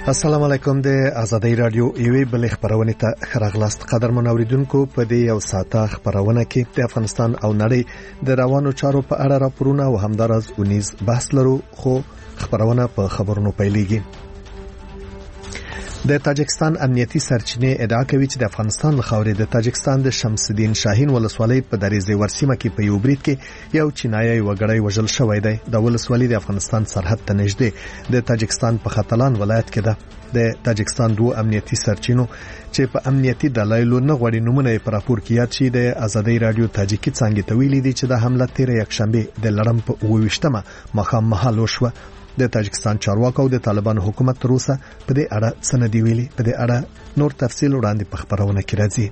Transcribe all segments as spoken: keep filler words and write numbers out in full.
السلام علیکم د آزادۍ رادیو یوې بلې خبرونه ته خراغلاست قدرمن اوریدونکو په دې یو ساعته خبرونه کې د افغانستان او نړۍ د روانو چارو په اړه راپورونه او همدارز ونیز بحث لرو خو خبرونه په خبرونو پیلېږي. د تاجکستان امنیتي سرچینې ادعا کوي چې د افغانستان لخوا د تاجکستان د شمس الدین شاهین ولسوالۍ په دریزه ورسیمه کې په یو برید کې یو چینایي وګړی وژل شوی دی. د ولسوالۍ د افغانستان سرحد ته نږدې د تاجکستان په ختلان ولایت کې ده. د تاجکستان دوه امنیتي سرچینو چې په امنیتي دلایلو نه غوړي نمونه پر راپور کې یاد شي د آزادۍ رادیو تاجیکی څنګه تویل دي چې د حمله تیر یک شنبه د لړم په اوويشتمه مخام محل وشوه. د تاجکستان چارواکو او د طالبان حکومت تر اوسه په دې اړه سند ویلي. په دې اړه نور تفصیل وړاندې په خبرونه کې راځي.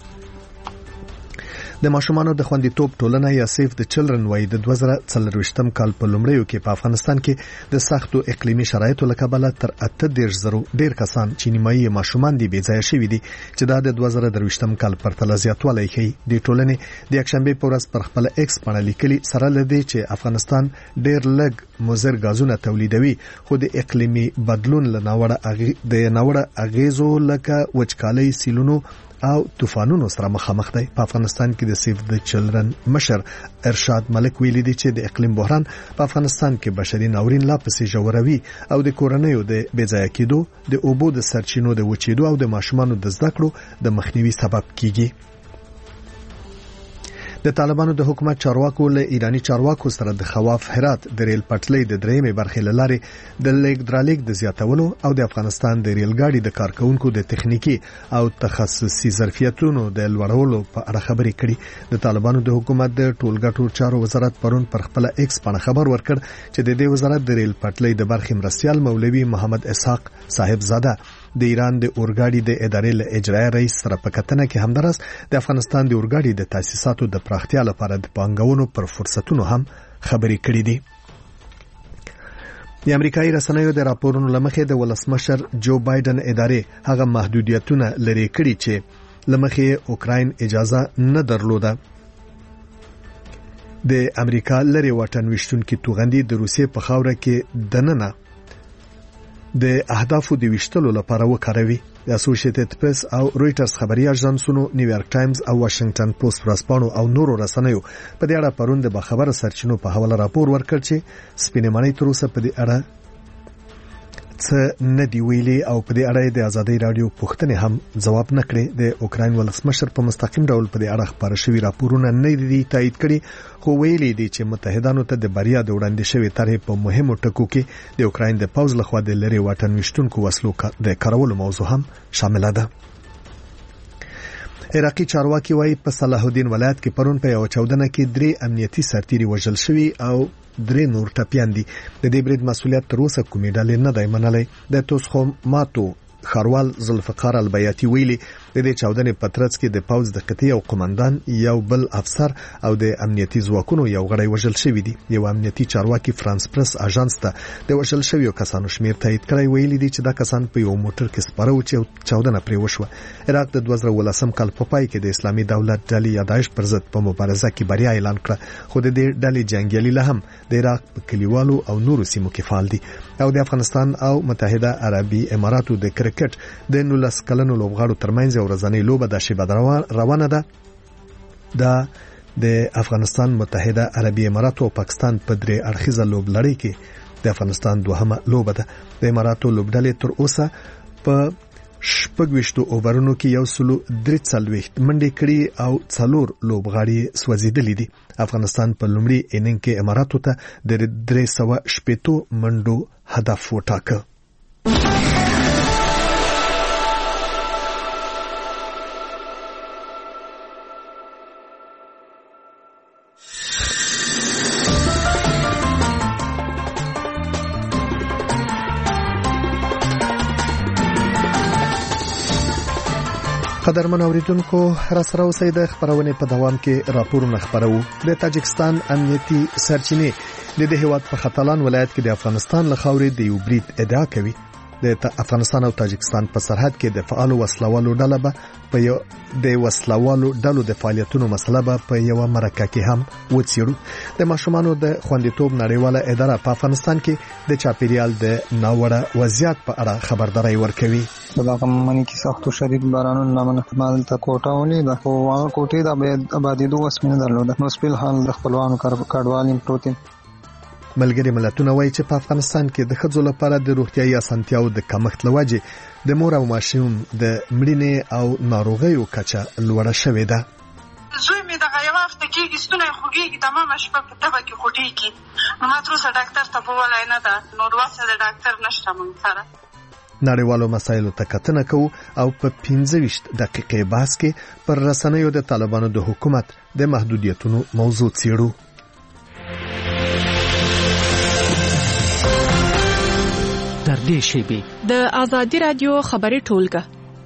د ماشومانو د خوندیتوب ټولنه یا سیف د چلډرن وای د دوه زره څلرويشتم کال په لومړیو کې په افغانستان کې د سختو اقلیمي شرایطو له کبله تر اته دېرش زره ډیر کسان چې نیمایي ماشومان دي بې ځای شوي دي چې دا د دوه زره درويشتم کال پرتله زیاتوالی ښیي. د ټولنې د یکشنبه په ورځ پر خپل ایکس باندې لیکلي سره لدی چې افغانستان ډیر لږ مضر غازونه تولیدوي خو د اقلیمي بدلون له ناوړه اغي د ناوړه اغیزو لکه وچکالي سیلونو او طوفانونو سره مخامخ دی. په افغانستان کې د سیف د چلډرن مشر ارشاد ملک ویلي دی چې د اقلیم بحران په افغانستان کې بشري ناورین لا پسې جوړوي او د کورنیو د بېځایه کېدو د اوبو د سرچینو د وچېدو او د ماشومانو د زده کړو د مخنیوي سبب کیږي. د طالبانو د حکومت چارواکو له ایرانی چارواکو سره د خواف هرات د ریل پټلۍ د درېمې برخې لارې د لیک درالیک د زیاتولو او د افغانستان د ریل ګاډي د کارکونکو د تخنیکی او تخصصي ظرفیتونو د لوړولو په اړه خبرې کړي. د طالبانو د حکومت د ټولګټو چارو وزارت پرون پر خپل ایکس باندې خبر ورکړ چې د دې وزارت د ریل پټلۍ د برخې مرستيال مولوي محمد اسحاق صاحب زاده د ایران د اورګاډي د ادارې له اجرایي رئیس سره په کتنه کې همدارس د افغانستان د اورګاډي د تاسیساتو د پراختیا لپاره د پانګونو پر فرصتونو هم خبرې کړې دي. د امریکایي رسنیو د راپورونو لمخې د ولسمشر جو بایدن ادارې هغه محدودیتونه لري کړي چې لمخې اوکراین اجازه نه درلوده. د امریکا لري واټن وشتونکو توغندي د روسیې په خاوره کې دننه د اهدافو د وشتلو لپاره وکاروي. د اسوسییټډ پریس او رويټرز خبري اژانسونو نیویارک ټایمز او واشنگټن پوسټ ورسپانو او نورو رسنیو په دې اړه پرون د بخبر سرچینو په حواله راپور ورکړ چې سپینمنۍ تر اوسه په دې اړه څه نه دی ویلي او په دې اړه د آزادۍ رادیو پوښتنې هم جواب نه کړي. د اوکراین ولسمشر په مستقیم ډول په دې اړه خبر شوی راپورونه نه دي تایید کړي خو ویلي دي چې متحدانو ته د بریا د وړاندې شوی طرح په مهمو ټکو کې د اوکراین د پوز لخوا د لری واټن وشتونکو وسلو د کارولو موضوع هم شامل ده. عراقي چارواکي وايي په صلاح الدین ولایت کې پرون په یو چاودنه کې درې امنیتي سرتیري وژل شوي او درې نور ټپيان دي. د دې برید مسؤلیت تر اوسه کومې ډلې نه دی منلې. د توسخو ماتو خروال ذوالفقار البیاتی ویلي د دې چاودنې په ترڅ کې د پوز د قطعي او قومندان یو بل افسر او د امنیتي ځواکونو یو غړی وژل شوی دی. یو امنیتي چارواکي فرانس پریس اژانس ته د وژل شویو کسانو شمیر تایید کړی. ویلي دی چې دا کسان په یو موټر کې سپاره و چې چاودنه پرې وشوه. عراق د دوه زره ولسم کال په پای کې د اسلامي دولت ډلې یا داعش پر ضد په مبارزه کې بریا اعلان کړه خو د دې ډلې جنگیالي له هم د عراق په کلیوالو او نورو سیمو کې فعال دي او د افغانستان او متحده عربي اماراتو د کرکټ د نولس کلنو لوبغاړو ترمنځ یو ورځنی لوبه د شیبه روانه ده. دا د افغانستان متحده عربي اماراتو او پاکستان په درې اړخیزه لوبلړۍ کې د افغانستان دوهمه لوبه ده. د اماراتو لوبډلې تر اوسه په شپږويشتو اوورونو کې یو سلو درې څلويخت منډې کړې او څلور لوبغاړي سوځېدلې دي. افغانستان په لومړي اننګ کې اماراتو ته د درې سوه شپېتو منډو هدف وټاکه. قدرمن اوریدونکو را سره اوسئ. د خبرونه په دوام کې راپورونه خبرو. د تاجکستان امنیتي سرچینې د دې هیواد په ختلان ولایت کې د افغانستان له خاورې د یو برید ادعا کوي. د افغانستان او تاجکستان په سرحد کې د فعال وسلوالو ډله به په یو د وسلوالو ډلو د فعالیتونو مسله به په یو مرکه کې هم وڅېړو. د ماشومانو د خوندیتوب نړیواله اداره په افغانستان کې د چاپیریال د ناوړه وضعیت په اړه خبرداري ورکوي. دغه منی کې سختو شدید بارانونو لامل احتمال ته کوټه ولیده خو هغه کوټې د آبادېدو وس مې نه درلوده. نو سپیل حال د خپلوانو کډوال پروت یم. ملګري ملتونه وایي چې په افغانستان کې د ښځو لپاره د روغتیايي اسانتیاو د کمښت له وجې د مور او ماشوم د مړینې او ناروغیو کچه لوړه شوې ده. زوی مې دغه یو هفته کېږي ستونی خوږېږي تمامه شپه په تبه کې خوټېږي. نو ما تر اوسه ډاکټر ته بوولی نه ده. نور وسه د ډاکټر نشته موږ سره. نړیوالو مسایلو ته کتنه کوو او په پنځه ویشت دقیقې بحث کې پر رسنیو د طالبانو د حکومت د محدودیتونو موضوع څېړو. در دې شیبې د آزادي رادیو خبري ټولګه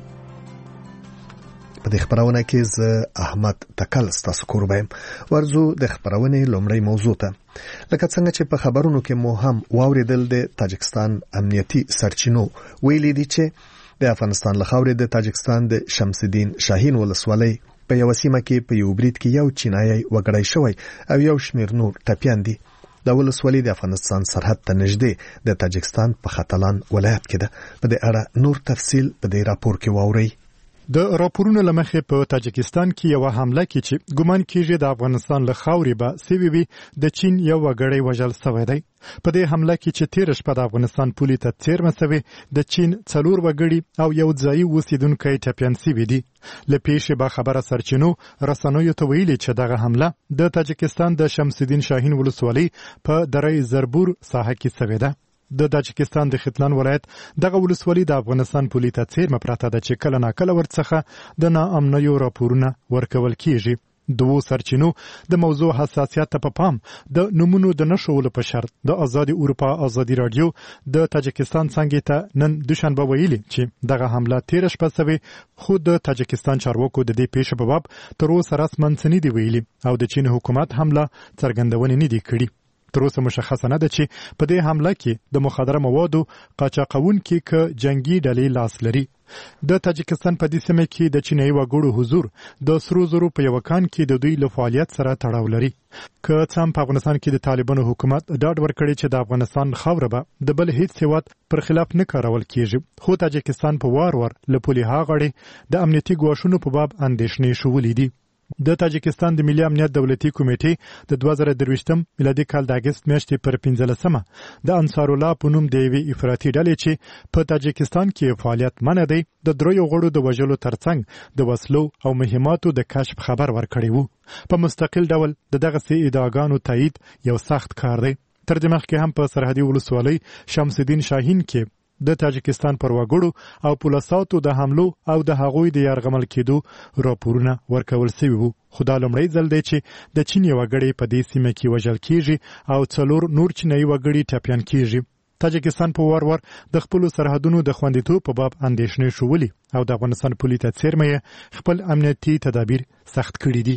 په دې خبرونه کې زه احمد تکل ستاسو کوربایم. ورزو د خبرونې لومړی موضوع ته. لکه څنګه چې په خبرونو کې مو هم واوریدل د تاجکستان امنیتي سرچینو ویلي دي چې د افغانستان له خاورې د تاجکستان د شمس الدین شاهین ولسوالۍ په یو سیمه کې په یو برید کې یو چینایي وګړی شوی او یو شمیر نور ټپیان دي. د ولسوالۍ د افغانستان سرحد ته نږدې د تاجکستان په ختلان ولایت کې ده. په دې اړه نور تفصیل په دې راپور کې واورئ. د راپورونو لمخې په تاجکستان کې یو حمله کې چې ګومان کېږي د افغانستان له خاورې به سوي وي د چین یو وګړی وژل شوی دی. په دې حمله کې چې تیر شپه د افغانستان پولې ته څیرمه شوی د چین څلور وګړي او یو ځایي اوسیدونکی ټپیان شوي دي. له پیښې به خبره سرچینو رسنیو ته ویلي چې دغه حمله د تاجکستان د شمس الدین شاهین ولسوالۍ په دره زربور ساحه کې شوې ده. د تاجکستان د ختلان ولایت دغه ولسوالۍ د افغانستان پولې ته څیرمه پراته ده چې کله ناکله ورڅخه د ناامنیو راپورونه ورکول کیږي. دوو سرچینو د موضوع حساسیت ته په پام د نمونو د نشولو په شرط د آزادي اروپا آزادي رادیو د تاجکستان څنګه ته نن دوشنبه ویلي چې دغه حمله تیر شپه شوی خو د تاجکستان چارواکو د دې پیښې په باب تر اوسه رسماً څه نه دی ویلي او د چین حکومت حمله څرګندونه نه دی کړې. تر اوسه مشخصه نه ده چې په دې حمله کې د مخدره موادو قاچاقونکي ک جنگي ډلې لاس لري. د تاجکستان په دې سیمه کې د چینایي وګړو حضور د سرو زرو په یو کان کې د دوی له فعالیت سره تړاو لري. که څه هم په افغانستان کې د طالبانو حکومت ډاډ ورکړي چې د افغانستان خاوره به د بل هیڅ هیواد پر خلاف نه کارول کیږي، خو تاجکستان په وار وار له پولې هاغړي د امنیتي ګواښونو په باب اندېښنې شولې دي. د تاجکستان د ملي امنیت دولتي کمیټې د دوه زره درویشتم میلادي کال د اګست میاشتې پر پنځلسمه د انصار الله په نوم د یوې افراطي ډلې چې په تاجکستان کې فعالیت منع دی د دریو غړو د وژلو ترڅنګ د وسلو او مهماتو د کشف خبر ورکړی وو. په مستقل ډول د دغه سي ادعاګانو تایید یو سخت کار دی. تر دې مخکې هم په سرحدي ولسوالۍ شمس الدین شاهین کې د تاجکستان پر وګړو او پولیساتو د حملو او د هغوی د یرغمل کېدو راپورونه ورکول شوي وو. خو دا لومړی ځل دی چې د چین یو وګړی په دې سیمه کې وژل کېږي او څلور نور چینایي وګړي ټپیان کېږي. تاجکستان په وار وار د خپلو سرحدونو د خوندیتوب په باب اندېښنې شولي او د افغانستان پولې ته څیرمه خپل امنیتي تدابیر سخت کړي دي.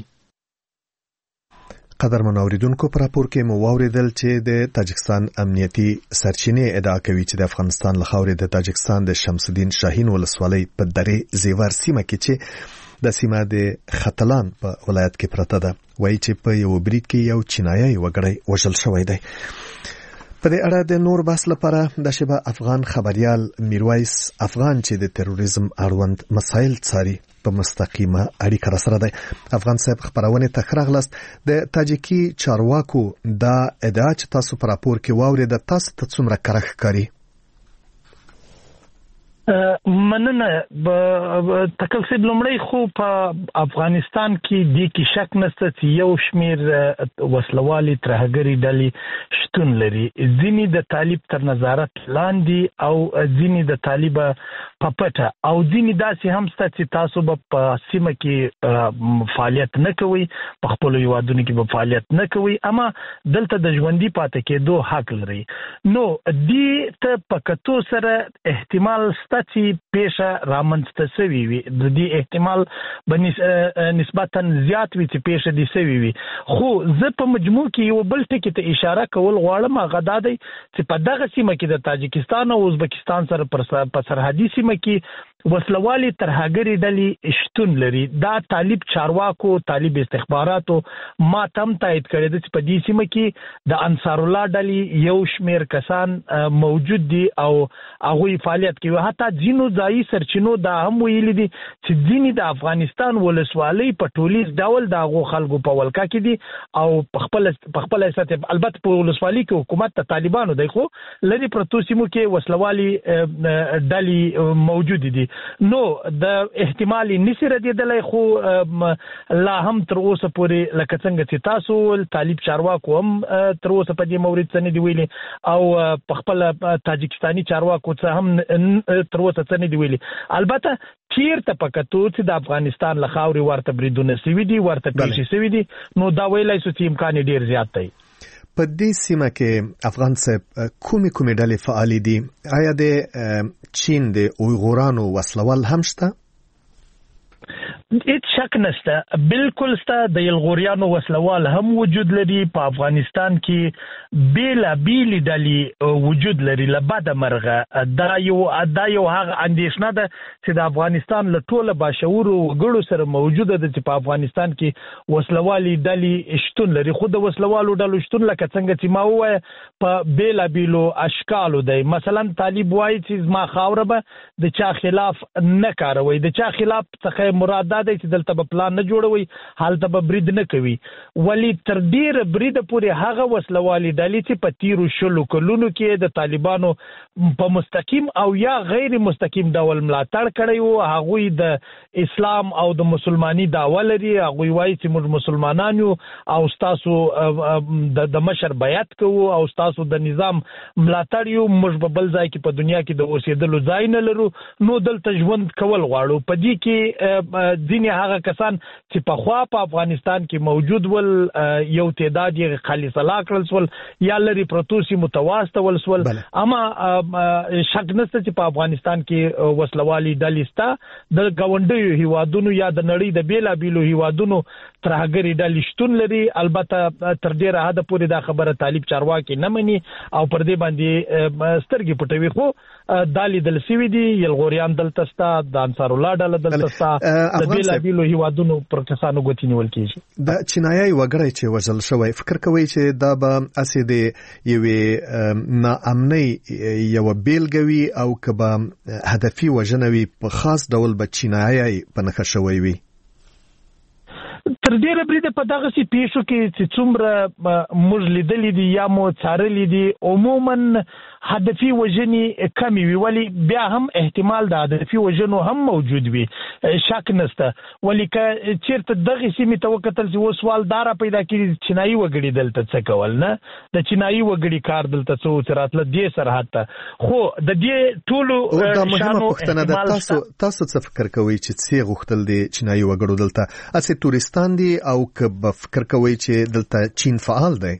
قدرمن اوریدونکو، پر راپور کې مو واوریدل چې د تاجکستان امنیتي سرچینې ادعا کوي چې د افغانستان له خاورې د تاجکستان د شمس الدین شاهین ولسوالۍ په درې زیور سیمه کې چې د سیمه د ختلان په ولایت کې پرته ده وایي چې په یو برید کې یو چینایي وګړی وژل شوی دی. په دې اړه د نور بحث لپاره د شبه افغان خبريال میرویس افغان چې د تروریزم اړوند مسایل څاري په مستقیمه اړیکه را سره دی. افغان صاحب خبرونه ته خراغلست. د تاجیکی چارواکو دا ادعا چې تاسو پر راپور کې واورید تاسو ته څومره کرخ کاری؟ مننه. تکل سید لومړی خو په افغانستان کې د کی شک نشته چې یو شمیر وسلوالي ترهګری ډلې شتون لري. ځینې د طالب تر نظارت لاندې او ځینې د طالب په پټه او ځینې داسې هم شته چې تاسو به په سیمه کې فعالیت نه کوي، په خپل هیوادونو کې به فعالیت نه کوي، اما دلته د ژوندۍ پاتې کېدو حق لري. نو دې ته په کتو سره احتمال شته شته چې پیښه رامنځته شوې وي د دې احتمال به نسبتا زیات وي چې پیښه دې شوې وي خو زه په مجموع کې یو بل ټکي ته اشاره کول غواړم هغه دا دی چې په دغه سیمه کې د تاجکستان او ازبکستان سره په سرحدي سیمه کې وسلوالي ترهګري ډلې شتون لري دا طالب چارواکو طالب استخباراتو ما تم تایید کړی دی چې په دې سیمه کې د انصار الله ډلې یو شمیر کسان موجود دي او هغوی فعالیت کوي حتی ځینو ځایي سرچینو دا هم ویلي دي چې ځینې د افغانستان ولسوالۍ په ټولیز ډول د هغو خلکو په ولکه کې دي او په خپل په خپل سطح البته په ولسوالۍ کې حکومت د طالبانو دی خو لري پرتو سیمو کې وسلوالي ډلې موجود دي نو د احتمال نسی ردیدلای خو لا هم تر اوسه پورې لکه څنګه چې تاسو طالب چارواکو هم تر اوسه په دې مورید څه نه دی ویلي او په خپل تاجکستاني چارواکو څه هم تر اوسه څه نه دی ویلي البته چیرته پکتو چې د افغانستان له خاورې ورته بریدونه سوي دي ورته پیښې سوي دي نو دا ویلای سو چې امکان ډیر زیات دی په دې سیمه کې افغان صاحب کومې کومې ډلې فعالې دي آیا د چین د اویغورانو وسلوال هم شته هیڅ شک نشته بالکل شته د یلغوریانو وسلوال هم وجود لري په افغانستان کې بیلا بیل ډلې وجود لري له بده مرغه دا یو دا یو هغه اندیشنه ده چې د افغانستان له ټوله باشعور وګړو سره موجوده ده چې په افغانستان کې وسلوالي ډلې شتون لري خو د وسلوالو ډلو شتون لکه څنګه چې ما ووایه په بیلا بیلو اشکالو دی مثلا طالب وایي چې زما خاوره به د چا خلاف نه کاروي د چا خلاف څخه مراد دا دی چې دلته به پلان نه جوړوي هلته به برید نه کوي ولی تر ډیره بریده پورې هغه وسلوالي ډلې چې په تیرو شلو کلونو کې د طالبانو په مستقیم او یا غیر مستقیم ډول ملاتړ کړی وو هغوی د اسلام او د مسلمانۍ دعوه لري هغوی وایي چې موږ مسلمانان یو او ستاسو د مشر بیعت کوو او ستاسو د نظام ملاتړ یو موږ په بل ځای کې په دنیا کې د اوسېدلو ځای نه لرو نو دلته ژوند کول غواړو په دې کې ځینې هغه کسان چې پخوا په افغانستان کې موجود ول یو تعداد یې خالص الله کړل سول یا لري پروتو سیمو ته واستول سول اما شک نشته چې په افغانستان کې وسلوالي ډلې شته د ګاونډیو هیوادونو یا د نړۍ د بیلا بیلو هیوادونو ترهګري ډلې شتون لري البته تر ډیره حد پورې دا خبره طالب چارواکي نه مني او پر دې باندې سترګې پټوي خو دالي دل سوي دي یلغوریان دلته ستا د انصار الله ډله دلته ستا د بیلا بیلو هیوادونو پر کسانو ګوتې نیول کیږي د چینایي وګړي چې وژل شوی فکر کوي چې دا به اسې د یوې ناامنۍ یو بیلګوي او کبه هدفي وژنوي په خاص ډول به چینایي په نخښه شوی وي تر ډیره بریده په دغه سي پیښو کې چې څومره موږ لیدلې دي یا مو څارلې دي عموما هدفي وژنې کمی وي ولی بیا هم احتمال د هدفي وژنو هم موجود وي شک نشته ولی که چیرته دغه سیمې ته وکتل چې وسوال دارا پیدا کړي چینایي وګړي دلته څه کول نه د چینایي وګړي کار دلته څه چراتله دې سرحد ته خو د دې ټولو دا مهمه پوښتنه ده تاسو تاسو څه فکر کوئ چې څه غوښتل دي چینایي وګړو دلته اسې تورستان دي او که فکر کوئ چې دلته چین فعال دی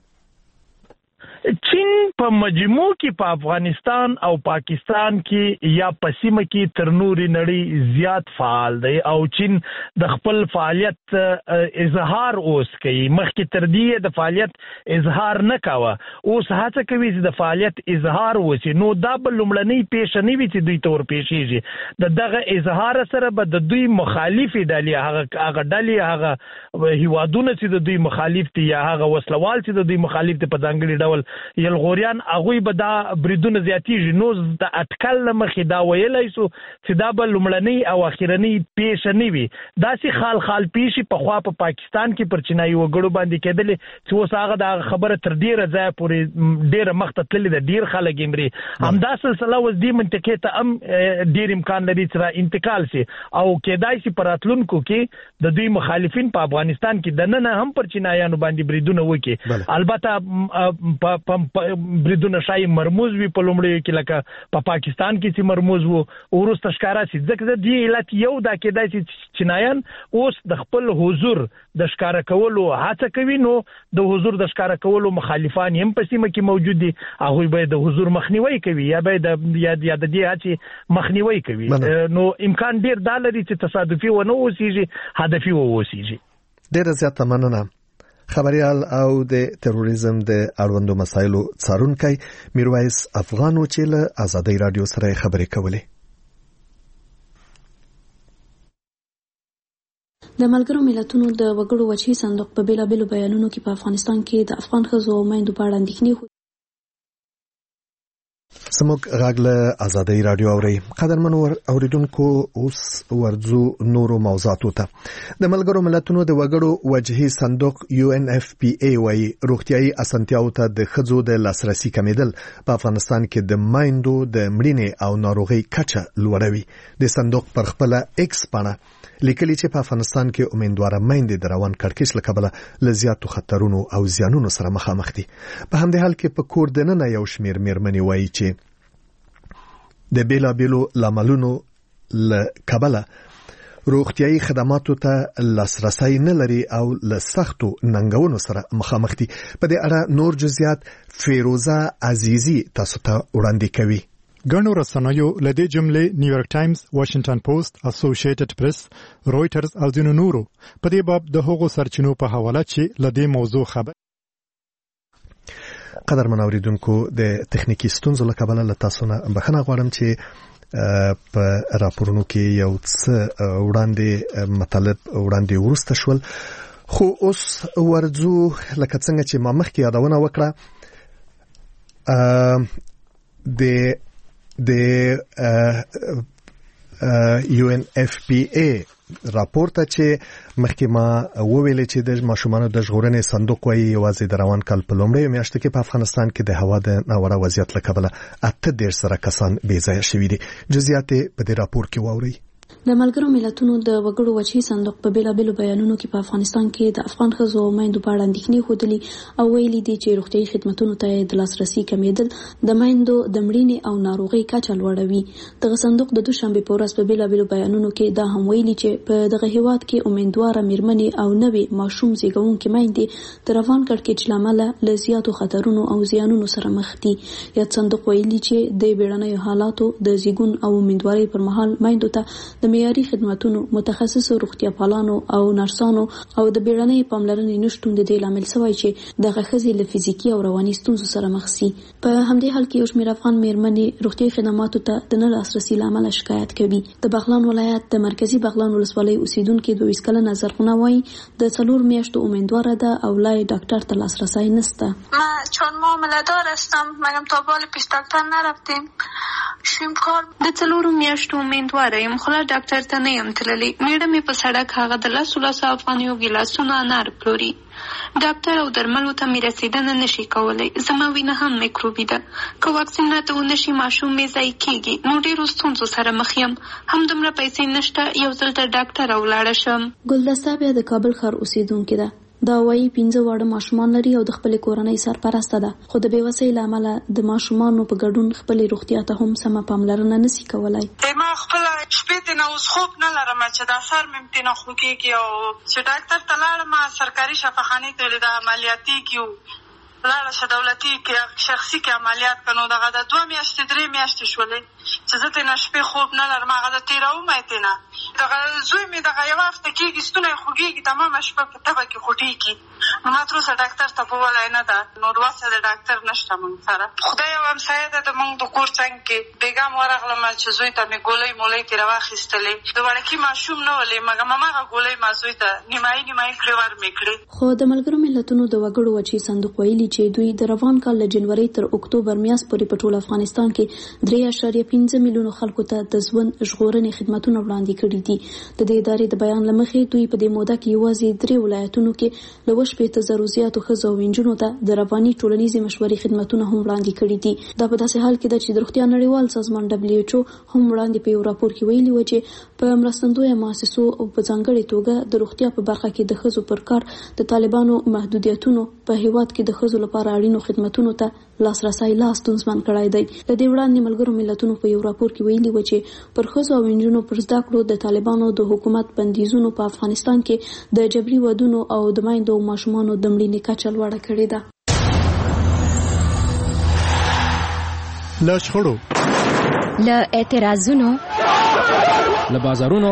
چین په مجموع کې په افغانستان او پاکستان کې یا په سیمه کې تر نوري نړۍ زیات فعال دی او چین د خپل فعالیت اظهار اوس کوي مخکې تر دې د فعالیت اظهار نه کاوه اوس هڅه کوي چې د فعالیت اظهار وشي نو دا بل لومړنۍ پیښه نه وي چې دوی تور پیښیږي د دغه اظهار سره به د دوی مخالفي ډلې هغه هغه ډلې هغه هیوادونه چې د دوی مخالف دي یا هغه وسلوال چې د دوی مخالف دي په ځانګړي ډول یلغوریان هغوی به دا بریدونه زیاتیږي نو د اټکل له مخې دا ویلی سو چې دا به لومړنۍ او اخرنۍ پیښه نه وي داسې خال خال پیښې پخوا په پا پاکستان کې پر چینایي وګړو باندې کېدلې چې اوس هغه د خبره تر ډیره ځایه پورې ډیره مخته تللې ده ډیر خلک یې مري همدا سلسله اوس دې منطقې ته هم ډیر امکان لري چې را انتقال شي او کېدای شي په راتلونکو کې د دوی مخالفین په افغانستان کې دننه هم پر چینایانو باندې بریدونه وکړي البته بریدونه شای مرموز وي په لومړیو کې لکه په پاکستان کې چې مرموز وو وروسته ښکارا شي ځکه د دې علت یو دا کېدای چې چینایان اوس د خپل حضور د ښکارا کولو هڅه کوي نو د حضور د ښکارا کولو مخالفان هم په سیمه کې موجود دي هغه به د حضور مخنیوي کوي یا به د یا د دې هڅې مخنیوي کوي نو امکان ډیر دا لري چې تصادفي و نه اوسېږي هدفي و اوسېږي. ډیره زیاته مننه. خبريال او د تروریزم د اړوندو مسایلو څارونکي میرویس افغانو چې له آزادۍ رادیو سره خبرې کولې. د ملګرو ملتونو د وګړو وچی صندوق په بیلابېلو بیانونو کې په افغانستان کې د افغان ښځو او میندو په اړه اندېښنې سموږ غاګله آزادۍ رادیو اوري. قدرمن اوریدونکو اوس ورځو نورو موضوعاتو ته. د ملګرو ملتونو د وګړو وجهي صندوق یو ان اف پی ای وايي روغتيایي اسانتیاو ته د ښځو د لاسرسي کمیدل په افغانستان کې د مایندو د مړینې او ناروغي کچه لوړوي. د صندوق پر خپل ایکس باندې لیکلي چې په افغانستان کې امیندواره میندې د روان کړکېچ له کبله له زیاتو خطرونو او زیانونو سره مخامخ دي. په همدې حال کې په کور دننه یو شمېر میرمنې وایي چې د بیلابیلو لاملونو له کبله روغتيایي خدماتو ته لاسرسي نه لري او له سختو ننګونو سره مخامخ دي. په دې اړه نور جزئیات فیروزه عزیزی تاسو ته وړاندې کوي. ګڼو رسنیو له دې جملې نیویارک ټایمز، واشنگټن پوسټ، اسوسییټډ پریس، رويټرز او ځینو نورو په دې باب د هغو سرچینو په حواله چې له دې موضوع خبر. قدرمن اوریدونکو د تخنیکی ستونزو له کبله له تاسو نه بخښنه غواړم چې په راپورونو کې یو څه وړاندې مطلب وړاندې ورسته شول، خو اوس ورځو لکه څنګه چې ما مخکې یادونه وکړه د د یو ان اف پی ای راپور ته چې مخکې ما وویل چې د ماشومانو د ژغورنې صندوق وايي یوازې د روان کال په لومړیو میاشتو کې په افغانستان کې د هوا د ناوړه وضعیت له کبله اته دېرش سره کسان بې ځایه شوي دي. جزئیات په دې راپور کې واورئ. د ملګرو ملتونو د وګړو وچی صندوق په بیلابېلو بیانونو کې په افغانستان کې د افغان ښځو او میندو په اړه اندېښنې ښودلې او ویلي دي چې روغتیایي خدماتو ته د لاسرسي کمیدل د میندو د مړینې او ناروغۍ کچه لوړوي. دغه صندوق د دوشنبه په ورځ په بیلابېلو بیانونو کې دا هم ویلي چې په دغه هیواد کې امیندواره میرمنې او نوې ماشوم زیږونکې میندې د روان کړکېچ له امله له زیاتو خطرونو او زیانونو سره مخ دي. یاد صندوق ویلي چې د بیړنیو حالاتو د زیږون او امیندوارۍ پر مهال میندو ته د معیاري خدماتونو، متخصصو روغتیا پالانو او نرسانو او د بیړنۍ پاملرنې نشټون د دې لامل شوی چې دغه ښځې له فزیکي او رواني ستونزو سره مخ شي. په همدې حال کې یو شمېر افغان میرمنې روغتیایي خدماتو ته د نه لاسرسي له امله شکایت کوي. د بغلان ولایت د مرکزي بغلان ولسوالۍ اوسیدونکې دوه ویشت کلنه زرغونه وایي د څلور میاشتو امیندواره ده او لا یې ډاکټر ته لاسرسی نشته. ما چون معامله‌دار هستم، مگم تا بال پیش دکتر نرفتیم. شیم کار د څلور میاشتو امیندواره یم، خو لا ډاکټر ته نه یم تللی. میړه مې په سړک هغه د لسو لسو افغانیو ګیلاسونه انار پلوري. ډاکټر او درملو ته مې رسیدنه نشي کولی. زما وینه هم میکروبي ده. که واکسین راته ونشي ماشوم مې ضایع کېږي. نو ډېرو ستونزو سره مخ یم. همدومره پیسې نشته یو ځل ته ډاکټر ولاړه شم. ګلدسته بیا د کابل ښار اوسیدونکې ده. دا وایي پنځه واړه ماشومان لري او د خپلې کورنۍ سرپرسته ده، خو د بېوسۍ له امله د ماشومانو په ګډون خپلې روغتیا ته هم سمه پاملرنه نشي کولی. ما خپله شپې ته نه اوس خوب نه لرم چې دا سر مې تېنه خوږېږي او چې ډاکټر ته لاړم سرکاري شفاخانې ته د عملیاتي کې لاړه شه دولتي کې شخصي کې عملیات کنو دغه د دوه میاشتې درې میاشتې شولې چې زه تېنه شپې خوب نه لرم. هغه د تېروم یې تېنه دغه زوی مې دغه یوه هفته کېږي ستونی خوږېږي تمامه شپه په تبه کې خوټېږي. نو ما تر اوسه ډاکټر ته بوولی نه ده. نو وسه د ډاکټر نشته موږ سره. خدای یو همسایه ده د موږ د کور څنګ کې بېګا م ورغلم چې زوی ته مې ګولۍ مولۍ ترې راواخیستلې. د وړکي ماشوم نه ولې مګم هماغه ګولۍ ما زوی ته نیمایي نیمایي کړې ور مې کړې. خو د ملګرو ملتونو د وګړو وچې صندوق ویلي چې دوی د روان کال له جنورۍ تر اکتوبر میاشت پورې په ټول افغانستان کې درې اعشاریه پنځه میلیونو خلکو ته د ژوند ژغورنې خدمتونه وړاندې کړي دي. د دې ادارې د بیان له مخې دوی په دې موده کې یوازې درې ولایتونو کې له اووه شپېته زرو زیاتو ښځو او نجونو ته د رواني ټولنیزې مشورې خدمتونه هم وړاندې کړي دي. دا په داسې حال کې ده چې د روغتیا نړیوال سازمان ډبلیو ایچ او هم وړاندې په یو راپور کې ویلي و چې په مرستندویه مؤسسو او په ځانګړي توګه د روغتیا په برخه کې د ښځو پر کار د طالبانو محدودیتونو په هیواد کې د ښځو لپاره اړینو خدماتو ته لاسرسي لا ستونزمن کړی دی. د دې وړاندې ملګرو ملتونو په یو راپور کې ویلي و چې پر ښځو او نجونو پر زده کړو د طالبانو د حکومت بندیزونو په افغانستان کې د جبري ودونو او د میندو او ماشومانو د مړینې کچه لوړه کړې ده. له شخړو، له اعتراضونو، له بازارونو،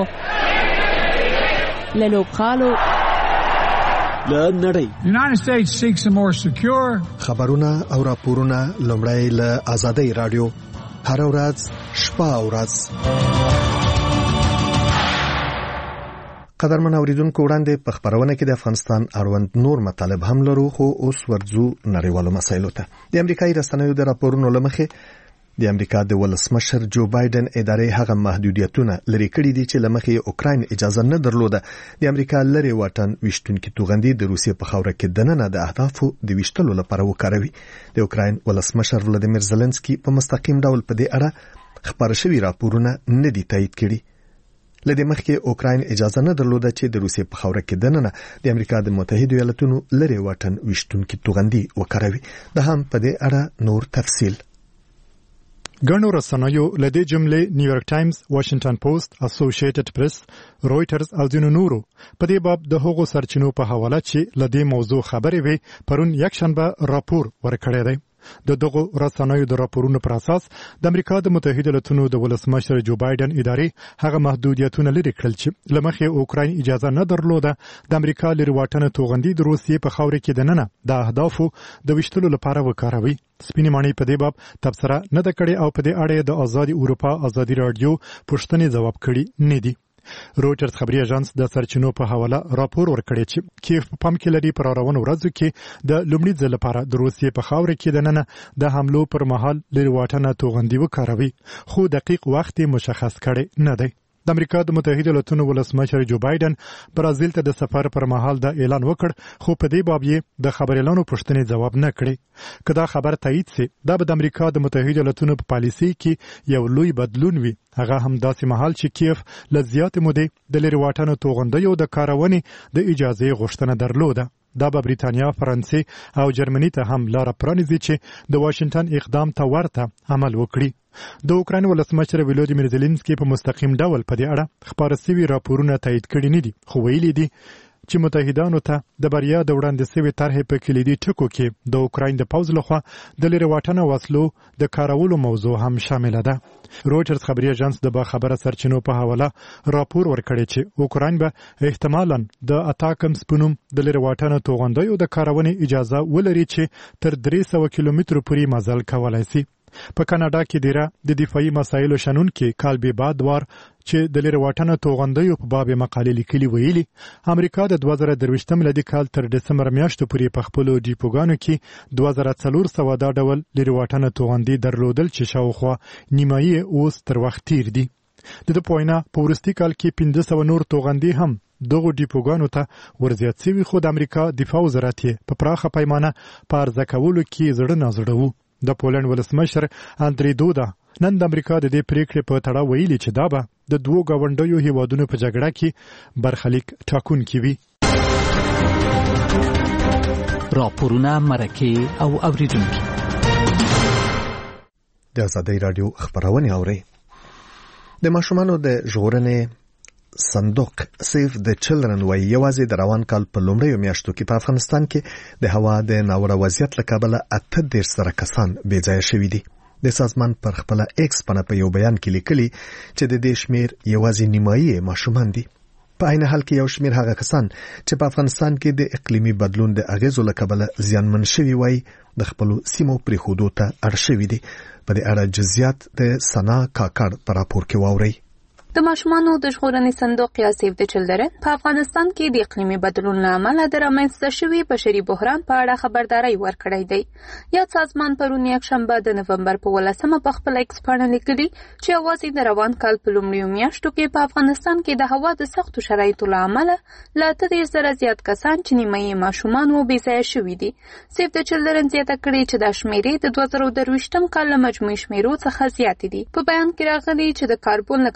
له لوبخالو، له نړۍ. United States seeks a more secure. خبرونه او راپورونه لومړی له آزادۍ رادیو هر ورځ شپه او ورځ. قدرمن اوریدونکو وړاندې په خبرونه کې د افغانستان اړوند نور مطالب هم لرو، خو اوس ورځو نړیوالو مسایلو ته. د امریکایي رسنیو د راپورونو لمخې د امریکا د ولسمشر جو بایدن ادارې هغه محدودیتونه لري کړي دي چې لمخې اوکراین اجازه نه درلوده د امریکا لري واټن وشتونکو توغندي د روسیې په خاوره کې دننه د اهدافو د وشتلو لپاره وکاروي. د اوکراین ولسمشر ولادیمیر زيلنسکي په مستقیم ډول په دې اړه خبر شوی راپورونه نه دي تایید کړي. لدې مخکې اوکراین اجازه نه درلوده چې د روسیې په خاوره کې دننه د امریکا د متحده ایالاتونو لري واټن وشتونکو توغندي وکاروي. د هم په دې اړه نور تفصیل. ګڼو رسنیو لدې جملې نیویارک ټایمز، واشنگټن پوسټ، اسوسییټډ پریس، رويټرز او ځینو نورو په دې باب د هغو سرچینو په حواله چې لدې موضوع خبرې وي پرون یکشنبه راپور ورکړی دی. د دغه رسنیو د راپورونو پر اساس د امریکا د متحده ایالاتونو د ولسمشر جو بایدن ادارې هغه محدودیتونه لري کړل چې لمخې اوکراین اجازه نه درلوده د امریکا لري واټن توغندي د روسیې په خاوره کې دننه د اهدافو د وشتلو لپاره وکاروي. سپینې ماڼۍ په دې باب تبصره نه ده کړې او په دې اړه د آزادي اروپا آزادي رادیو پوښتنې ځواب کړي نه دي. رويټرز خبري اژانس د سرچینو په حواله راپور ورکړی چې کیف په پام کې لري پر روانو ورځو کې د لومړي ځل لپاره د روسیې په خاوره کې دننه د حملو پر مهال لري واټن توغندي وکاروي، خو دقیق وخت مشخص کړي نه دی. د امریکا د متحده ایالاتونو ولسمشر جو بایدن برازیل ته د سفر پر مهال د اعلان وکړ، خو په دې باب یې د خبريالانو پوښتنې ځواب نه کړي. کدا خبر تایید سي دا به د امریکا د متحده ایالاتونو په پالیسي کې یو لوی بدلون وي، هغه هم داسې مهال چې کیف ل زیات مودې د لري واټن توغندیو د کارونې د اجازه غوښتنه درلوده. دا به بریتانیا، فرانسې او جرمني ته هم لار پرانیزي چې د واشنگټن اقدام ته ورته عمل وکړي. د اوکراین ولسمشر ولادیمیر زيلنسکي په مستقیم ډول په دې اړه خبر شوی راپورونه تایید کړي نه دي، خو ویلي دي چې متحدانو ته د بریا د وړاندې شوی طرحې په کلیدي ټکو کې د اوکراین د پوځ لخوا د لري واټن وسلو د کارولو موضوع هم شامل ده. رويټرز خبري اژانس د با خبره سرچینو په حواله راپور ورکړی چې اوکراین به احتمالاً د اتاکم سپونوم د لري واټن توغندیو د کارونې اجازه ولري چې تر درې سوه کیلومترو پورې مزل کولای شي. په کاناډا کې دیره د دفاعي مسایلو شنن کې کالبي بادوار چې د لري واټن توغندیو په باب مقالې لیکلي ویلي امریکا د دوه زره درویشتم لدی کال تر دسمبر میاشتې پورې په خپل ډیپوګانو کې دوه زره څلور سوه دا ډول لري واټن توغندي درلودل چې شاوخوا نیمایي اوس تر وخت تیر دي. د د پوینا په ورستي کال کې پنځه سوه نور توغندي هم دغه ډیپوګانو ته ورزیات شوي، خو د امریکا دفاع وزارت په پراخه پیمانه په عرضه کولو کې زړه نازړه وو. د پولند ولسمشر اندری دودا نن د امریکا د دې پریکړې په تړاو ویلي چې دا به د دوو غونډیو هیوادونو په جګړه کې برخلیک ټاکونکي وي. راپورونه، مرکې او اوریدونکي د آزادۍ رادیو خبرونه اوري. د ماشومانو د ژغورنې صندوق سیف د چلډرن وای یوازې د روان کال په لومړیو میاشتو کې په افغانستان کې د هوا د ناوړه وضعیت له کبله اته دېرش زره کسان بې ځایه شوي دي. د سازمان پر خپل ایکس پاڼه په یو بیان کې لیکلي چې د دې شمیر یوازې نیمایي ماشومان دي. په عین حال کې یو شمیر هغه کسان چې په افغانستان کې د اقلیمي بدلون د اغیزو له کبله زیانمن شوي وای د خپل سیمو پریښودو ته اړ شوي دي. په دې اړه جزئیات د سنا کاکړ په راپور کې واورئ. د ماشومانو د ژغورنې صندوق یا سیف د چلډرن په افغانستان کې د اقلیمي بدلون له امله د رامنځته شوي بشري بحران په اړه خبرداري ورکړی دی. یاد سازمان پرون یکشنبه د نومبر په ولسمه په خپل ایکس پاڼه لیکلي چې یوازې د روان کال په لومړیو میاشتو کې په افغانستان کې د هوا د سختو شرایطو له امله له اته دېرش زره زیات کسان چې نیمایي ماشومان و بې ځایه شوي دي. سیف د چلډرن زیاته کړې چې دا شمیرې د دوه زره درویشتم کال له مجموعي شمیرو څخه زیاتې دي. په بیان کې راغلي چې د کاربن له کم اخراج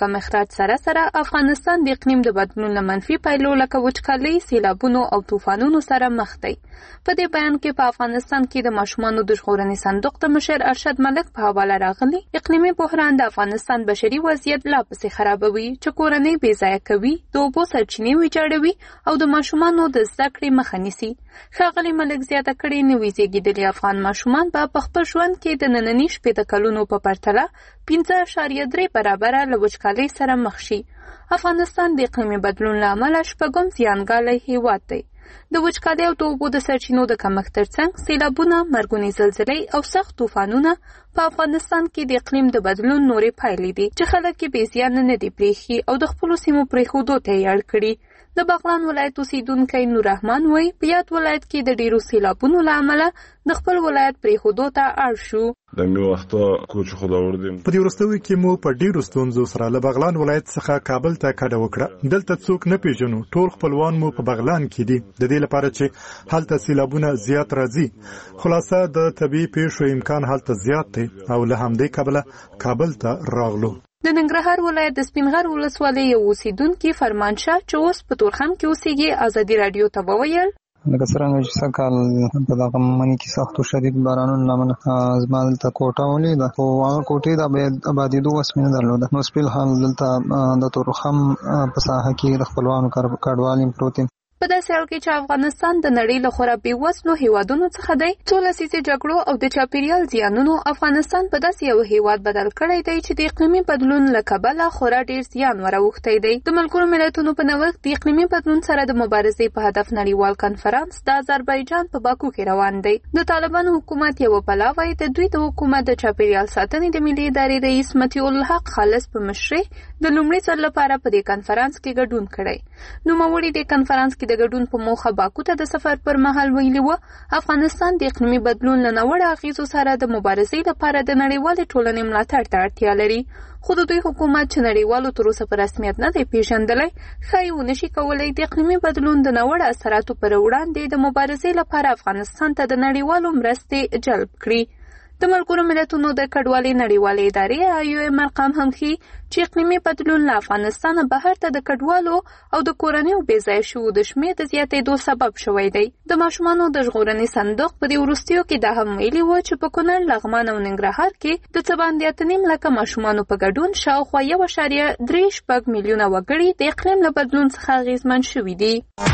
موقعیت سره سره افغانستان د اقلیم د بدلون له منفي پایلو لکه وچکالۍ، سیلابونو او طوفانونو سره مخ دی. په دې بیان کې په افغانستان کې د ماشومانو د ژغورنې صندوق د مشر ارشد ملک په حواله راغلي اقلیمي بحران د افغانستان بشري وضعیت لا پسې خرابوي چې کورنۍ بې ځایه کوي، د اوبو سرچینې ویجاړوي او د ماشومانو د زده کړې مخه نیسي. ښاغلي ملک زیاته کړې نوي زیږېدلي افغان ماشومان به په خپل ژوند کې د ننني شپېته کلونو په پرتله پنځه اعشاریه درې برابره له وچکالۍ سره مخ شي. افغانستان د اقلیمي بدلون له امله شپږم زیانګالی هیواد دی. د وچکالۍ او د اوبو د سرچینو د کمښت ترڅنګ سیلابونه، مرګونې زلزلې او سخت طوفانونه په افغانستان کې د اقلیم د بدلون نورې پایلې دي چې خلک یې بې زیانه نه دي پرېښي او د خپلو سیمو پرېښودو ته یې اړ کړي. د بغلان ولایت اوسیدونکی نور رحمان وایي په یاد ولایت کې د ډیرو سیلابونو له امله د خپل ولایت پرېښودو ته اړ شو. د می وخته کوچ خو دا وردیم په دې وروستیو کې مو په ډیرو ستونزو سره له بغلان ولایت څخه کابل ته کډه وکړه. دلته څوک نه پیژنو، ټول خپلوان مو په بغلان کې دي، د دې لپاره چې هلته سیلابونه زیات راځي. خلاصه د طبیعي پیښو امکان هلته زیات دی او له همدې کبله کابل ته راغلو. د ننګرهار ولایت د سپینغر ولسوالۍ یو اوسیدونکي فرمانشاه چې اوس په تورخم کې اوسېږي ازادي راډیو ته وویل لکه څرنګه چې سږ کال په دغه مني کې سخت او شدید بارانونو له امله زما دلته کوټه ولیده، خو هغه کوټې د ابادېدو وس مې نه درلوده. نو سپیل حال دلته د تورخم په ساحه کې د خپلوانو کډوال یم پروت یم. په داسې حال کې چې افغانستان د نړۍ له خورا بېوزلو هیوادونو څخه دی، څو لسیزې جګړو او د چاپیریال زیانونو افغانستان په داسې یو هیواد بدل کړی دی چې د اقلیمي بدلون له کبله خورا ډېر زیان وراوښتی دی. د ملګرو ملتونو په نوښت د اقلیمي بدلون سره د مبارزې په هدف نړیوال کنفرانس د آذربایجان په باکو کې روان دی. د طالبانو حکومت یوه پلاوی د دوی د حکومت د چاپیریال ساتنې د ملي ادارې رئیس مطیع الحق خالص په مشرۍ د لومړي ځل لپاره په دې کنفرانس کې ګډون کړی. نوموړي د کنفرانس کې د ګډون په موخه باکو ته د سفر پر مهال ویلي و افغانستان د اقلیمي بدلون له ناوړه اغیزو سره د مبارزې لپاره د نړیوالې ټولنې ملاتړ ته اړتیا لري. خو د دوی حکومت چې نړیوالو تر اوسه په رسمیت نه دی پیژندلی، ښایي ونشي کولی د اقلیمي بدلون د ناوړه اثراتو پر وړاندې د مبارزې لپاره افغانستان ته د نړیوالو مرستې جلب کړي. د ملګرو ملتونو د کډوالۍ نړیوالې ادارې آیو ام ارقام هم ښیي چې اقلیمي بدلون له افغانستانه بهر ته د کډوالو او د کورنیو بې ځایه شوو د شمېر د زیاتېدو سبب شوی دی. د ماشومانو د ژغورنې صندوق په دې وروستیو کې دا هم ویلي و چې په کونړ، لغمان او ننګرهار کې د څه باندې اته نیم لکه ماشومانو په ګډون شاوخوا یو اعشاریه درې شپږ میلیونه وګړي د اقلیم له بدلون څخه اغېزمن شوي دي.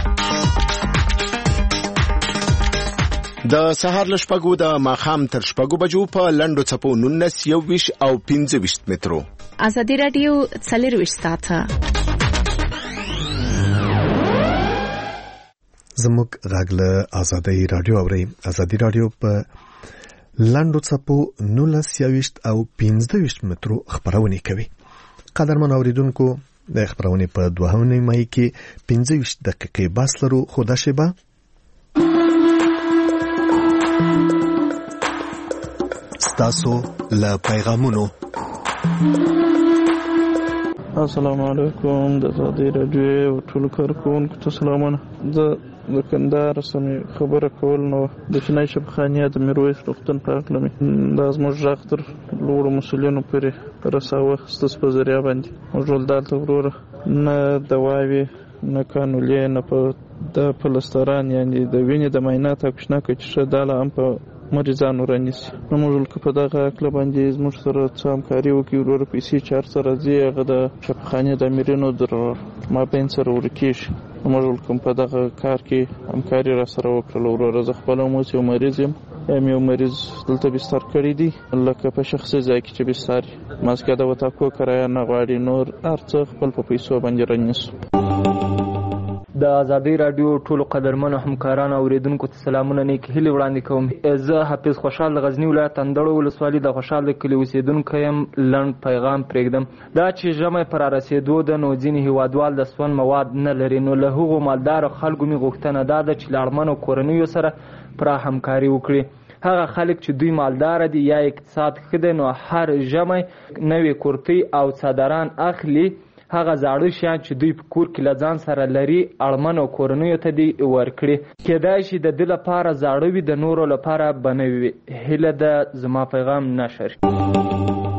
د سهار له شپږو د ماښام تر شپږو بجو په لنډو څپو نولس، یوویشت او پنځه ویشت مترو. ازادي راډیو څلرویشت ساعته زموږ غږ له ازادي راډیو اورئ. ازادي راډیو په لنډو څپو نولس، یوویشت او پنځه ویشت مترو خپرونه کوي. قدرمن اوریدونکو، د خپرونې په دوهمه نیمایي کې پنځه ویشت دقیقې بس لرو، خو دا شیبه ستاسو له پیغامونو. السلام علیکم. د ازادي راډیو ټول کارکونکو ته سلامونه. زه د کندهار سمې خبره کول نو د چینای شبخانیه د میرویس روغتون په هکله مې دا زموږ غږ تر لوړو مسؤلینو پورې رساوه ستاسو په ذریعه باندې. موږ ټول دلته وروره نه دواوې نه کانولې نه په د پلستران یعنې د وینې د معاینات او کشنه کچشه داله هم په مریضانو رانیسي. نو موږ که په دغه هکله باندې زموږ سره څه همکاري وکړي، وروره پیسې چې هر څه راځي هغه د شفاخانې د امیرینو در مابین سره ورکېږي. نو موږ کوم په دغه کار کې همکاري را سره وکړله. وروره زه خپله هم اوس یو مریض یم، یم یو مریض دلته بستر کړی دي، لکه په شخصي ځای کې چې بستر وي. ماسکه د وتاکو کرایه نه غواړي، نور هر څه خپل په پیسو باندې رانیسو. د ازادي راډیو ټولو قدرمنو همکارانو اوریدونکو ته سلامونه، نیک هیلې وړاندې کوم. زه حافظ خوشحال د غزنی ولایت اندړو ولسوالۍ د خوشحال د کلي اوسیدونکی یم. لنډ پیغام پرېږدم. دا چې ژمی پر رارسېدو ده، نو ځینې هیوادوال د سون مواد نه لري. نو له هغو مالدارو خلکو مې غوښتنه دا ده چې له اړمنو کورنیو سره پوره همکاري وکړي. هغه خلک چې دوی مالدار دي یا اقتصاد ښه دی، نو هر ژمی نوې کورتۍ او څادران اخلي. هغه زاړه شیان چې دوی په کور کې له ځان سره لري اړمنو کورنیو ته دي ورکړي. کېدای شي د ده لپاره زاړه وي، د نورو لپاره به نه وي. هیله ده زما پیغام نشر.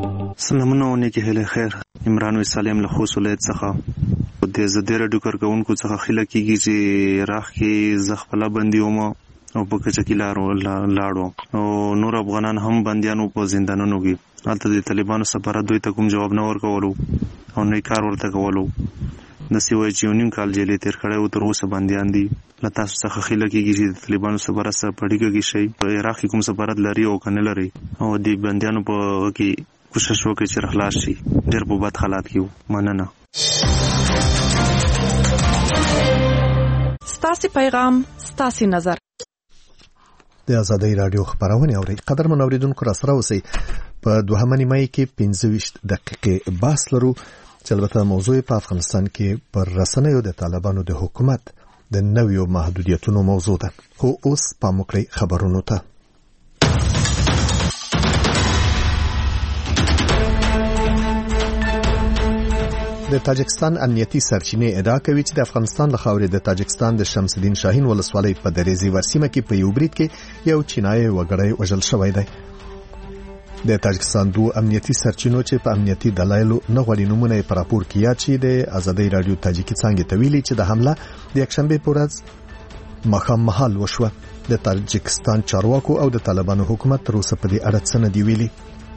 سلامونه نیکی هله خیر عمران سالم له خوست ولایت څخه د زده رادیو کارکونکو څخه خله کیږي چې راخ کې زخپلا بندیوم او په کچکی لارو لاړو او نور افغانان هم بنديانو په زندانونو کې حالت د طالبانو سفارت دوی ته کوم جواب نه ورکولو او نه کار ورته کولو د سیوای جیونیم کال جیلې تیر کړه او تر اوسه بنديان دي لته څخه خله کیږي چې طالبانو سفارت سره پړیږي شي په عراق کې کوم سفارت لري او کنه لري او د بنديانو په کې کوشش وکړي چې خلاص شي ډېر په بد حالات کې مننه ستاسو پیغام ستاسو نظر د ازادۍ رادیو خبرونه اوري قدرمن اوریدونکو را سره اوسئ په دوهمه نیمه کې پنځه ویشت دقیقې بحث لرو چې البته موضوع په افغانستان کې پر رسنیو د طالبانو د حکومت د نویو محدودیتونو موضوع ده خو اوس پام وکړئ خبرونو ته د تاجکستان امنیتي سرچینې ادعا کوي چې د افغانستان له خاورې د تاجکستان د شمس الدین شاهین ولسوالۍ په دریزي ورسیمه کې په یو برید کې یو چینایي وګړی وژل شوی دی. د تاجکستان دوه امنیتي سرچینو چې په امنیتي دلایلو نه غوړي نمونه پر راپور کې یاد شي د ازادۍ رادیو تاجیکي څنګه تویلي چې د حمله د یکشنبه په ورځ مخام محل وشوه. د تاجکستان چارواکو او د طالبانو حکومت تر اوسه په دې اړه څه نه دی ویلي.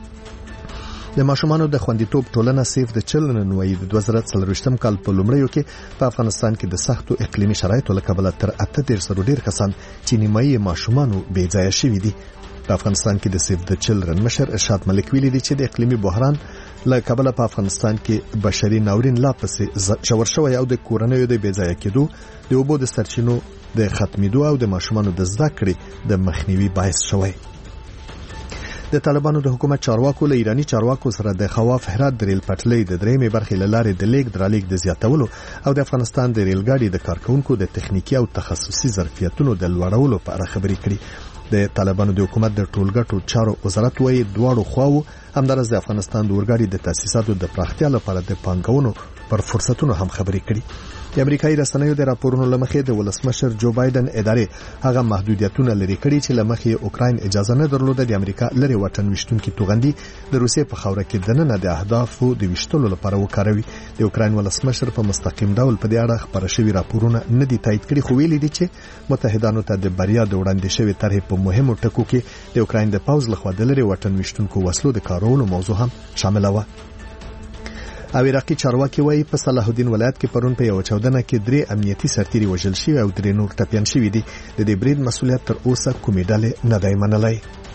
د ماشومانو د خوندیتوب ټولنه سیف د چلډرن وایي د دوه زره څلرویشتم کال په لومړیو کې په افغانستان کې د سختو اقلیمي شرایطو له کبله تر اته دېرش سلو ډېر کسان چې نیمایي ماشومانو بې ځایه شوي دي. په افغانستان کې د سیف د چلډرن مشر ارشاد ملک ویلي دي چې د اقلیمي بحران له کبله په افغانستان کې بشري ناورین لا پسې ژور شوی او د کورنیو د بې ځایه کېدو د اوبو د سرچینو د ختمېدو او د ماشومانو د زده کړې د مخنیوي باعث شوی. د طالبانو د حکومت چارواکو له ایرانی چارواکو سره د خواف هرات د ریل پټلۍ د درېمې برخې لارې د لیک درالیک د زیاتولو او د افغانستان د ریل ګاډي د کارکونکو د تخنیکی او تخصصي ظرفیتونو د لوړولو په اړه خبرې کړې. د طالبانو د حکومت د ټولګټو چارو وزارت وایي دواړو خواو همدارس د افغانستان د اورګاډي د تاسیساتو د پراختیا لپاره د پانګونو پر فرصتونو هم خبرې کړې. د امریکایي رسنیو د راپورونو لمخې د ولسمشر جو بایدن ادارې هغه محدودیتونه لري کړي چې لمخې اوکراین اجازه نه درلوده د امریکا لري وطن وشتونکو توغندي د روسیې په خوره کې دننه د اهدافو د وشتلو لپاره وکاروي. د اوکراین ولسمشر په مستقیم ډول په دې اړه خبره شوی راپورونه نه دي تایید کړي خو ویلي دي چې متحدانو ته د بریا د وړاندې شوی طرح په مهمو ټکو کې د اوکراین د پاوز لخوا د لري وطن وشتونکو وسلو د کارولو موضوع هم شامل و. او عراقي چارواکي وایي په صلاح الدین ولایت کې پرون په یو چاودنه کې درې امنیتي سرتیري وژل شوي او درې نور ټپیان شوي دي. د دې برید مسؤلیت تر اوسه کومې ډلې نه دی منلی.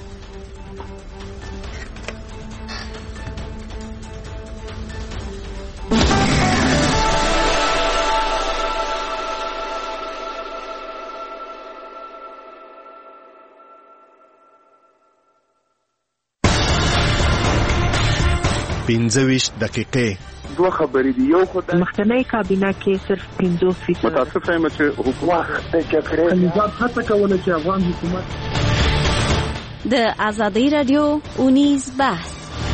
پنځه ویشت دقیقې دوه خبرې دي. یو خدای مخکنی کابینه کې صرف پنځوس فیصد متاسفه یم چې حکومت جګړې نظام هڅه کوله چې افغان حکومت د ازادۍ رادیو اونیز بحث.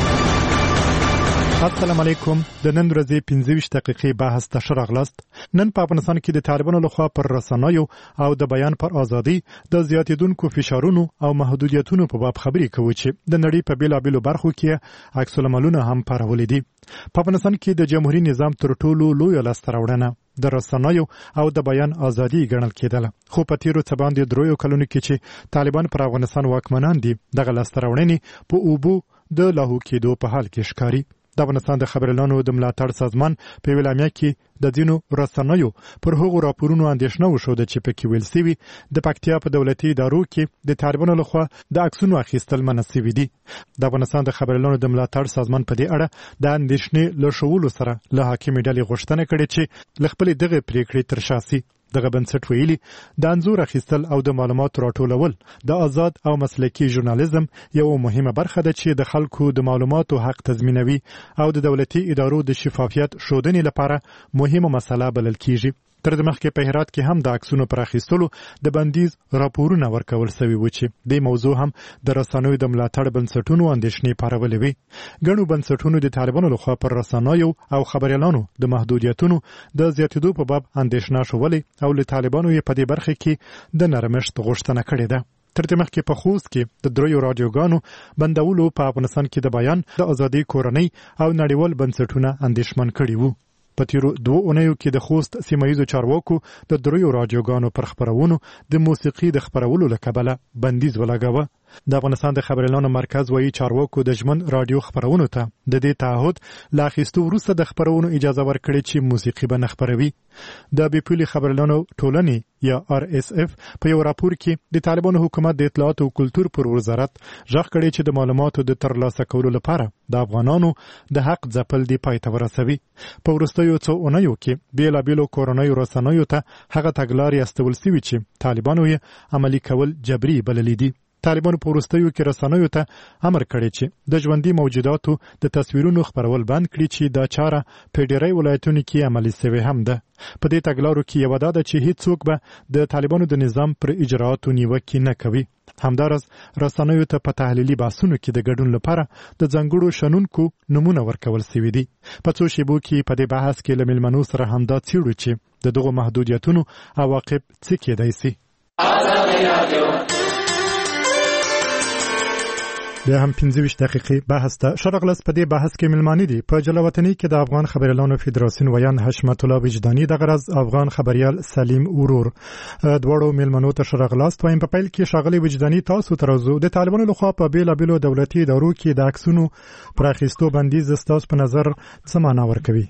السلام علیکم. د نن ورځې پنځه ویشت دقیقې بحث ته ښه راغلاست. نن په افغانستان کې د طالبانو لخوا پر رسنیو او د بیان پر ازادي د زیاتېدونکو فشارونو او محدودیتونو په باب خبرې کوي چې د نړۍ په بیلابېلو برخو کې عکس العملونه هم پارولي دي. په افغانستان کې د جمهوریت نظام تر ټولو لویه لاسته راوړنه د رسنیو او د بیان ازادي ګڼل کېدله. خو په تیرو څه باندې دریو کلونو کې چې طالبان پر افغانستان واکمنان دي دغه لاسته راوړنې په اوبو د لاهو کېدو په حال کې ښکاري. د افغانستان د خبريالانو د ملاتړ سازمان په ویلامیا کې د دینو رسنیو پر هغو راپورونو اندېښنه وشوده چې پکې ویل سوي د پکتیا په دولتي ادارو کې د طالبانو لخوا د عکسونو اخیستل منع سوي دي. د افغانستان د خبريالانو د ملاتړ سازمان په دې اړه د اندېښنې له شوولو سره له حاکمې ډلې غوښتنه کړې چې له خپلې دغه پریکړې تر شا سي. دغه بنسټ ویلي د انځور اخیستل او د معلوماتو راټولول د آزاد او مسلکي ژورنالیزم یو مهمه برخه ده چې د خلکو د معلوماتو حق تضمینوي او د دولتي ادارو د شفافیت ښودنې لپاره مهمه مسله بلل کیږي. تر دې مخکې په هرات کې هم د عکسونو پر اخیستلو د بندیز راپورونه ورکول شوي و چې د موضوع هم د رسنیو د ملاتړ بنسټونو اندېښنې پارولې وي. ګڼو بنسټونو د طالبانو لخوا پر رسنیو او خبريالانو د محدودیتونو د زیاتېدو په باب اندېښنه شولې او له طالبانو یې په دې برخه کې د نرمښت غوښتنه کړې ده. تر دې مخکې په خوست کې د دریو رادیوګانو بندولو په افغانستان کې د بیان د ازادي کورنۍ او نړیوال بنسټونه اندېښمن کړي وو. په تیرو دوه اونیو کې د خوست سیمایزو چارواکو د دریو رادیوګانو پر خبرونو د موسیقي د خبرولو له کبله بندیز ولګاوه. د افغانستان د خبريالانو مرکز وایي چارواکو د ژمن رادیو خبرونو ته د دې تعهد لا اخیستو وروسته د خبرونو اجازه ورکړې چې موسیقي به نه خبروي. د بیپولي خبريالانو ټولنې یا آر اس اف په یو راپور کې د طالبانو حکومت د اطلاعات او کلتور پر وزارت ژغ کړی چې د معلوماتو د ترلاسه کولو لپاره د افغانانو د حق ځپل دی پای ته ورسوي. په وروستیو څو اونیو کې بیلابیلو کورنیو رسنیو ته هغه تګلارې استول سوي چې طالبانو یې عملي کول جبري بللي دي. طالبانو په وروستیو کې رسنیو ته امر کړی چې د ژوندي موجوداتو د تصویرونو خپرول بند کړي چې دا چاره په ډېری ولایتونو کې عملي سوې هم ده. په دې تګلارو کې یوه دا ده چې هیڅوک به د طالبانو د نظام پر اجرااتو نیوکې نه کوي. همداراز رسنیو ته په تحلیلي بحثونو کې د ګډون لپاره د ځانګړو شنونکو نمونه ورکول سوي دي. په څو شیبو کې په دې بحث کې له میلمنو سره همدا څیړو چې د دغو محدودیتونو عواقب څه کېدای سي. بیا هم پنځه ویشت دقیقې بحث ته. شرغلس په دې بحث کې ملمانې دي. په جلاوطنۍ کې د افغان خبريالانو فدراسیون ویان حشمت الله وجداني د غرض افغان خبريال سلیم ورور دواړو ملمنو ته شرغلاست وایم. په پیل کې ښاغلي وجداني تاسو ترازو د طالبانو لخوا په بیلابیلو دولتي ادارو کې د عکسونو پر اخیستو بندیز ستاسو په نظر څه معنا ورکوي؟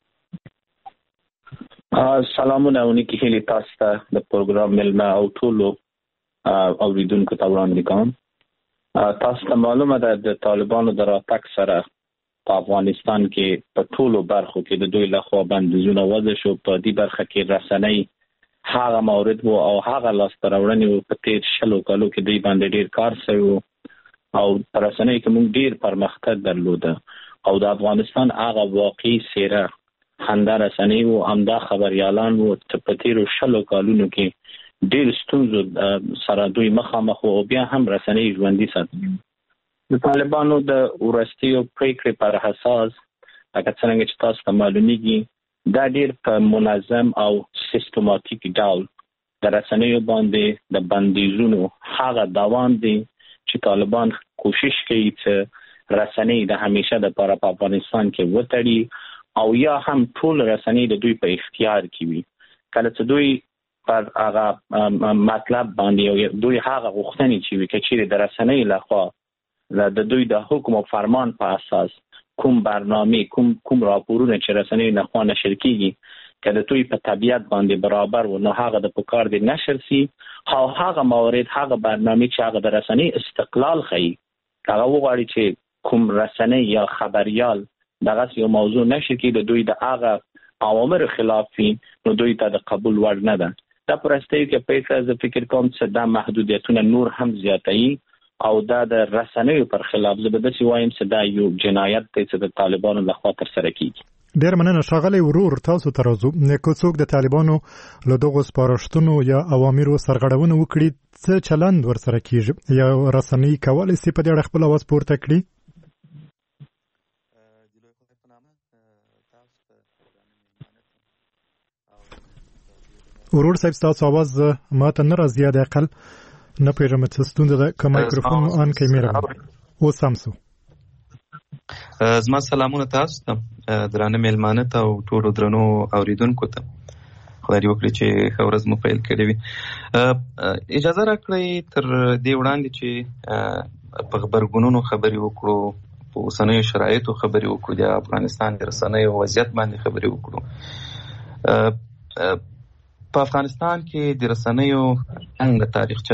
سلامونه اونیکي هیلې تاسو ته د پروګرام ملما او ټولو اوریدونکو ته وړاندې کوم. تاسو ته معلومه ده د طالبانو د راتګ سره په افغانستان کې په ټولو برخو کې د دوی لخوا بندیزونه وضع شو. په دې برخه کې رسنۍ هغه مورد وو او هغه لاسته راوړنې وو. په تېر شلو کالو کې دوی باندې ډېر کار شوی وو او په رسنۍ کې موږ ډېر پرمختګ درلوده او د افغانستان هغه واقعي څېره همدا رسنۍ وو، همدا خبریالان وو چې په تېرو شلو کالونو کې ډېر ستونزو سره دوی مخامخ او بیا هم رسنۍ ژوندي ساتي. د طالبانو د وروستیو پریکړې پر اساس لکه څنګه چې تاسو ته معلومیږي دا ډېر په منظم او سیستماتیک ډول د رسنیو باندې د بندیزونو هغه دوام دی چې طالبان کوشش کوي چې رسنۍ د همیشه لپاره په افغانستان کې وتړي او یا هم ټول رسنۍ د دوی په اختیار کې وي. کله چې دوی پر هغه مطلب باندې دوی هغه غوښتنې چې وي که چیرې د رسنۍ لخوا د دوی د حکم او فرمان په اساس کوم برنامه کوم کوم راپورونه چې رسنۍ لخوا نشر کیږي که د دوی په طبیعت باندې برابر و نو هغه د پکار دی نشر سي او هغه موارد هغه برنامه چې هغه د رسنۍ استقلال ښیي هغه وغواړي چې کوم رسنۍ یا خبریال دغه یو موضوع نشر کړي د دوی د هغه اوامر خلاف وي نو دوی ته د قبول وړ نه ده. دا پرسته کې پیسې ز فکر کوم چې دا محدودیتونه نور هم زیاتوي او دا د رسنیو پر خلاف زبردستي وایم چې دا یو جنایت دی چې د طالبانو لخوا ترسره کیږي. ډېر مننه ښاغلی ورور تاسو ته راځو. که څوک د طالبانو له دغو سپارښتنو یا اوامرو سرغړونه وکړي څه چلند ورسره کیږي یا رسنۍ کولی سي په دې اړه خپل اواز پورته کړي؟ ورور صاحب تاسو आवाज ماته نه راځي د اقل نه پیژم څه ستونزه ده که مایکروفون آن کې مېره او سامسو. زما سلامونه تاسو ته درانه میلمانه ته او ټولو درنو اوریدونکو ته. خدای دې وکړي چې ښه ورځ مو پیل کړې وي. اجازه راکړئ تر دې وړاندې چې په غبرګونونو خبرې وکړو، په اوسنیو شرایطو خبرې وکړو، د افغانستان د رسنیو وضعیت باندې خبرې وکړو. په افغانستان کې د رسنیو څنګه تاریخچه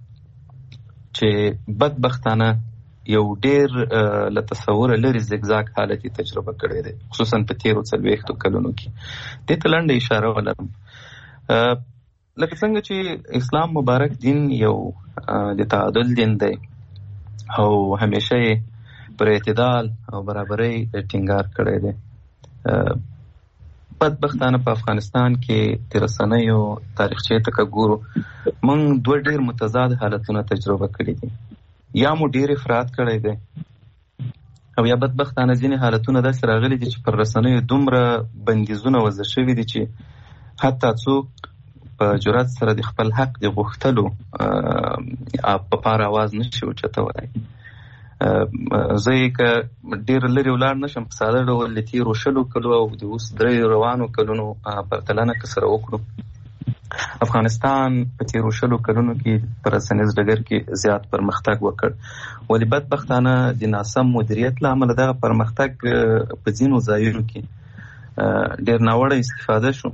چې بدبختانه یو ډېر له تصوره لري زګزاګ حالت تجربه کړی دی، خصوصا په تیرو څلوېښتو کلونو کې. دې ته لنډه اشاره ولرم. لکه څنګه چې اسلام مبارک دین یو د تعادل دین دی او همیشه یې پر اعتدال او برابرۍ ټینګار کړی دی. بدبختانه په افغانستان کې د رسنیو تاریخچې ته که ګورو موږ دوه ډېر متضاد حالتونه تجربه کړي دي. یا مو ډېر افراط کړی دی او یا بدبختانه ځینې حالتونه داسې راغلي دي چې پر رسنیو دومره بندیزونه وضع شوي دي چې حتی څوک په جرأت سره د خپل حق د غوښتلو په پاره आवाज نشي اوچتولی. زه یې که ډېر لرې ولاړ نشم په ساده ډول د تېرو شلو کلو او د اوس دریو روانو کلونو پرتلنه که سره وکړو، افغانستان په تېرو شلو کلونو کې په رسنیز ډګر کې زیات پرمختګ وکړ، ولې بدبختانه د ناسم مدیریت له امله دغه پرمختګ په ځینو ځایونو کې ډېر ناوړه استفاده شو.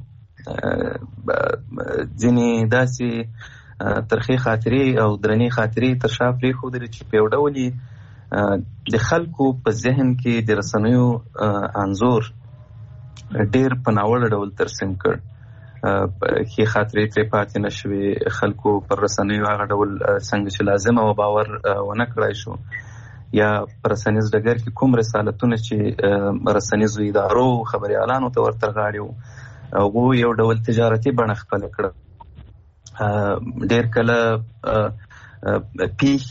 ځینې داسې ترخې خاطرې او درنې خاطرې تر شا پرېښودلې چې په یو ډول د خلکو په ذهن کې د رسنیو انځور ډېر په ناوړه ډول ترسیم کړ. ښې خاطرې ترې پاتې نه شوې، خلکو پر رسنیو هغه ډول څنګه چې لازمه و باور ونه کړی شو، یا په رسنیز ډګر کې کوم رسالتونه چې رسنیزو ادارو خبریالانو ته ورته غاړې وو، هغو یو ډول تجارتي بڼه خپله کړه. ډېر کله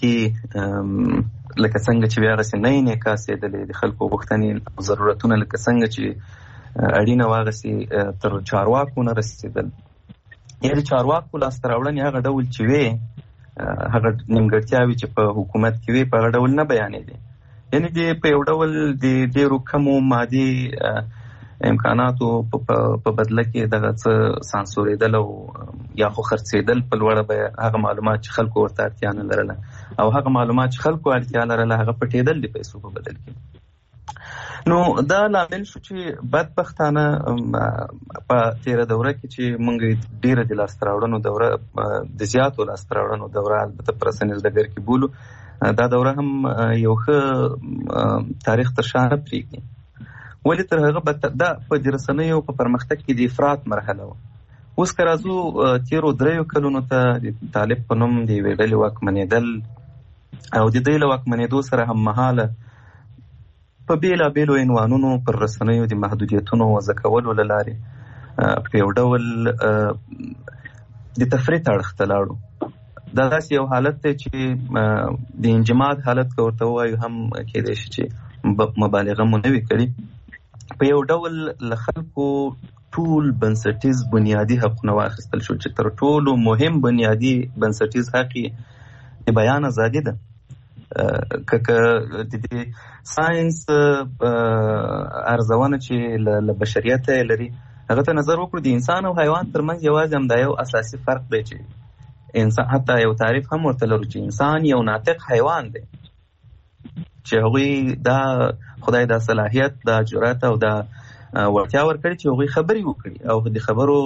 پیښې لکه څنګه چې بیا هغسې نه یې انعکاسېدلې، د خلکو غوښتنې او ضرورتونه لکه څنګه چې اړینه وه هغسې تر چارواکو نه رسېدل، یا د چارواکو لاسته راوړنې هغه ډول چې وې، هغه نیمګړتیاوې چې په حکومت کې وې په هغه ډول نه بیانېدې. یعنې د په یو ډول د ډېرو کمو مادي امکاناتو په بدله کې دغه څه سانسورېدل او یا خو خرڅېدل په لوړه بیه هغه معلومات چې خلکو ورته اړتیا نه لرله، او هغه معلومات چې خلکو اړتیا لرله هغه پټېدل د پیسو په بدل کې. نو دا لامل شو چې بدبختانه په تېره دوره کې چې موږ ډېره د لاسته راوړنو دوره، د زیاتو لاسته راوړنو دوره البته په رسنیز ډګر کې بولو، دا دوره هم یو ښه تاریخ تر شا نه پرېږدي، ولې تر هغه دا په د رسنیو په پرمختګ کې د افراط مرحله وه. اوس که راځو تېرو دریو کلونو ته، د طالب په نوم د یوې ډلې واکمنېدل او د دوی له واکمنېدو سره هم مهاله په بېلابېلو عنوانونو پر رسنیو د محدودیتونو وضع کولو له لارې په یو ډول د تفریط اړخ ته لاړو. دا داسې یو حالت دی چې د انجماد حالت که ورته ووایو هم کېدای شي چې مبالغه مو نه وي کړې. په یو ډول له خلکو ټول بنسټیز بنیادي حقونه واخیستل شو، چې تر ټولو مهم بنیادي بنسټیز حق یې د بیان ازادي ده. که د ساینس ارزونه چې له بشریت لري هغه ته نظر وکړو، د انسان او حیوان ترمنځ یوازې همدا یو اساسي فرق دی چې انسان، حتی یو تعریف هم ورته لرو چې انسان یو ناطق حیوان دی، چې هغوی دا خدای دا صلاحیت، دا جرأت او دا وړتیا ورکړي چې هغوی خبرې وکړي، او د خبرو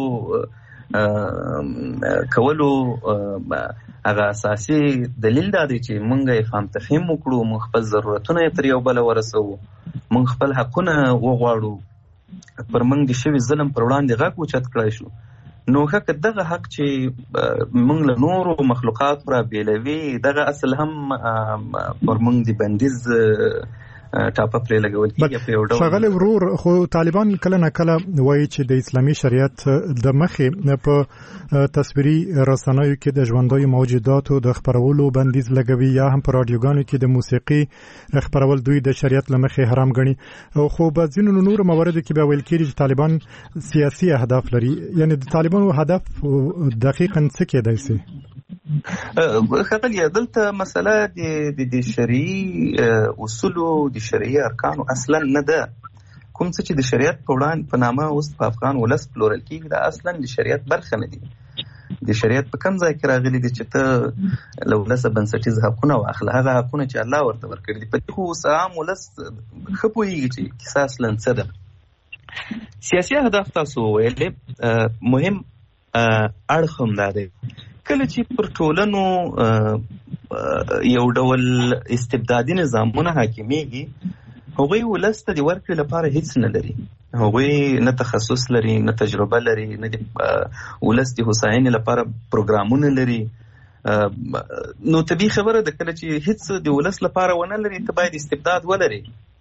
کولو هغه اساسي دلیل دا دی چې موږ یې فهم تفهیم وکړو، موږ خپل ضرورتونه یې تر یو بله ورسوو، موږ خپل حقونه وغواړو، پر موږ د شوي ظلم پر وړاندې غږ اوچت کړی شو. نو که دغه حق چې موږ له نورو مخلوقاتو را بیلوي، دغه اصل هم پر موږ د بندیز ټاپه پرې لګول کېږي په یو ډول. ښاغلی ورور، خو طالبان کله نه کله وایي چې د اسلامي شریعت د مخې په تصویري رسنیو کې د ژوندیو موجوداتو د خپرولو بندیز لګوي، یا هم په راډیوګانو کې د موسیقي خپرول دوی د شریعت له مخې حرام ګڼي. خو په ځینو نورو مواردو کې بیا ویل کېږي چې طالبان سیاسي اهداف لري. یعنې د طالبانو هدف دقیقاً څه کېدای شي؟ ښاغلیه، دلته مسله د شرعي اصولو، د شرعي ارکانو اصلا نه ده. کوم څه چې د شریعت په وړاندې په نامه اوس په افغان ولس پلورل کېږي، دا اصلا د شریعت برخه نه دي. د شریعت په کوم ځای کې راغلي دي چې ته له ولسه بنسټیز حقونه واخله، هغه حقونه چې الله ورته ورکړي دي. په دې خو اوس عام ولس ښه پوهېږي چې کیسه اصلا څه ده. سیاسي اهداف تاسو وویلې، مهم اړخ هم دا دی کله چې پر ټولنو یو ډول استبدادي نظامونه حاکمیږي، هغوی ولس ته د ورکړې لپاره هیڅ نه لري. هغوی نه تخصص لري، نه تجربه لري، نه د ولس د هوساینې لپاره پروګرامونه لري. نو طبیعي خبره ده کله چې هیڅ د ولس لپاره ونه لري، ته باید استبداد ولري.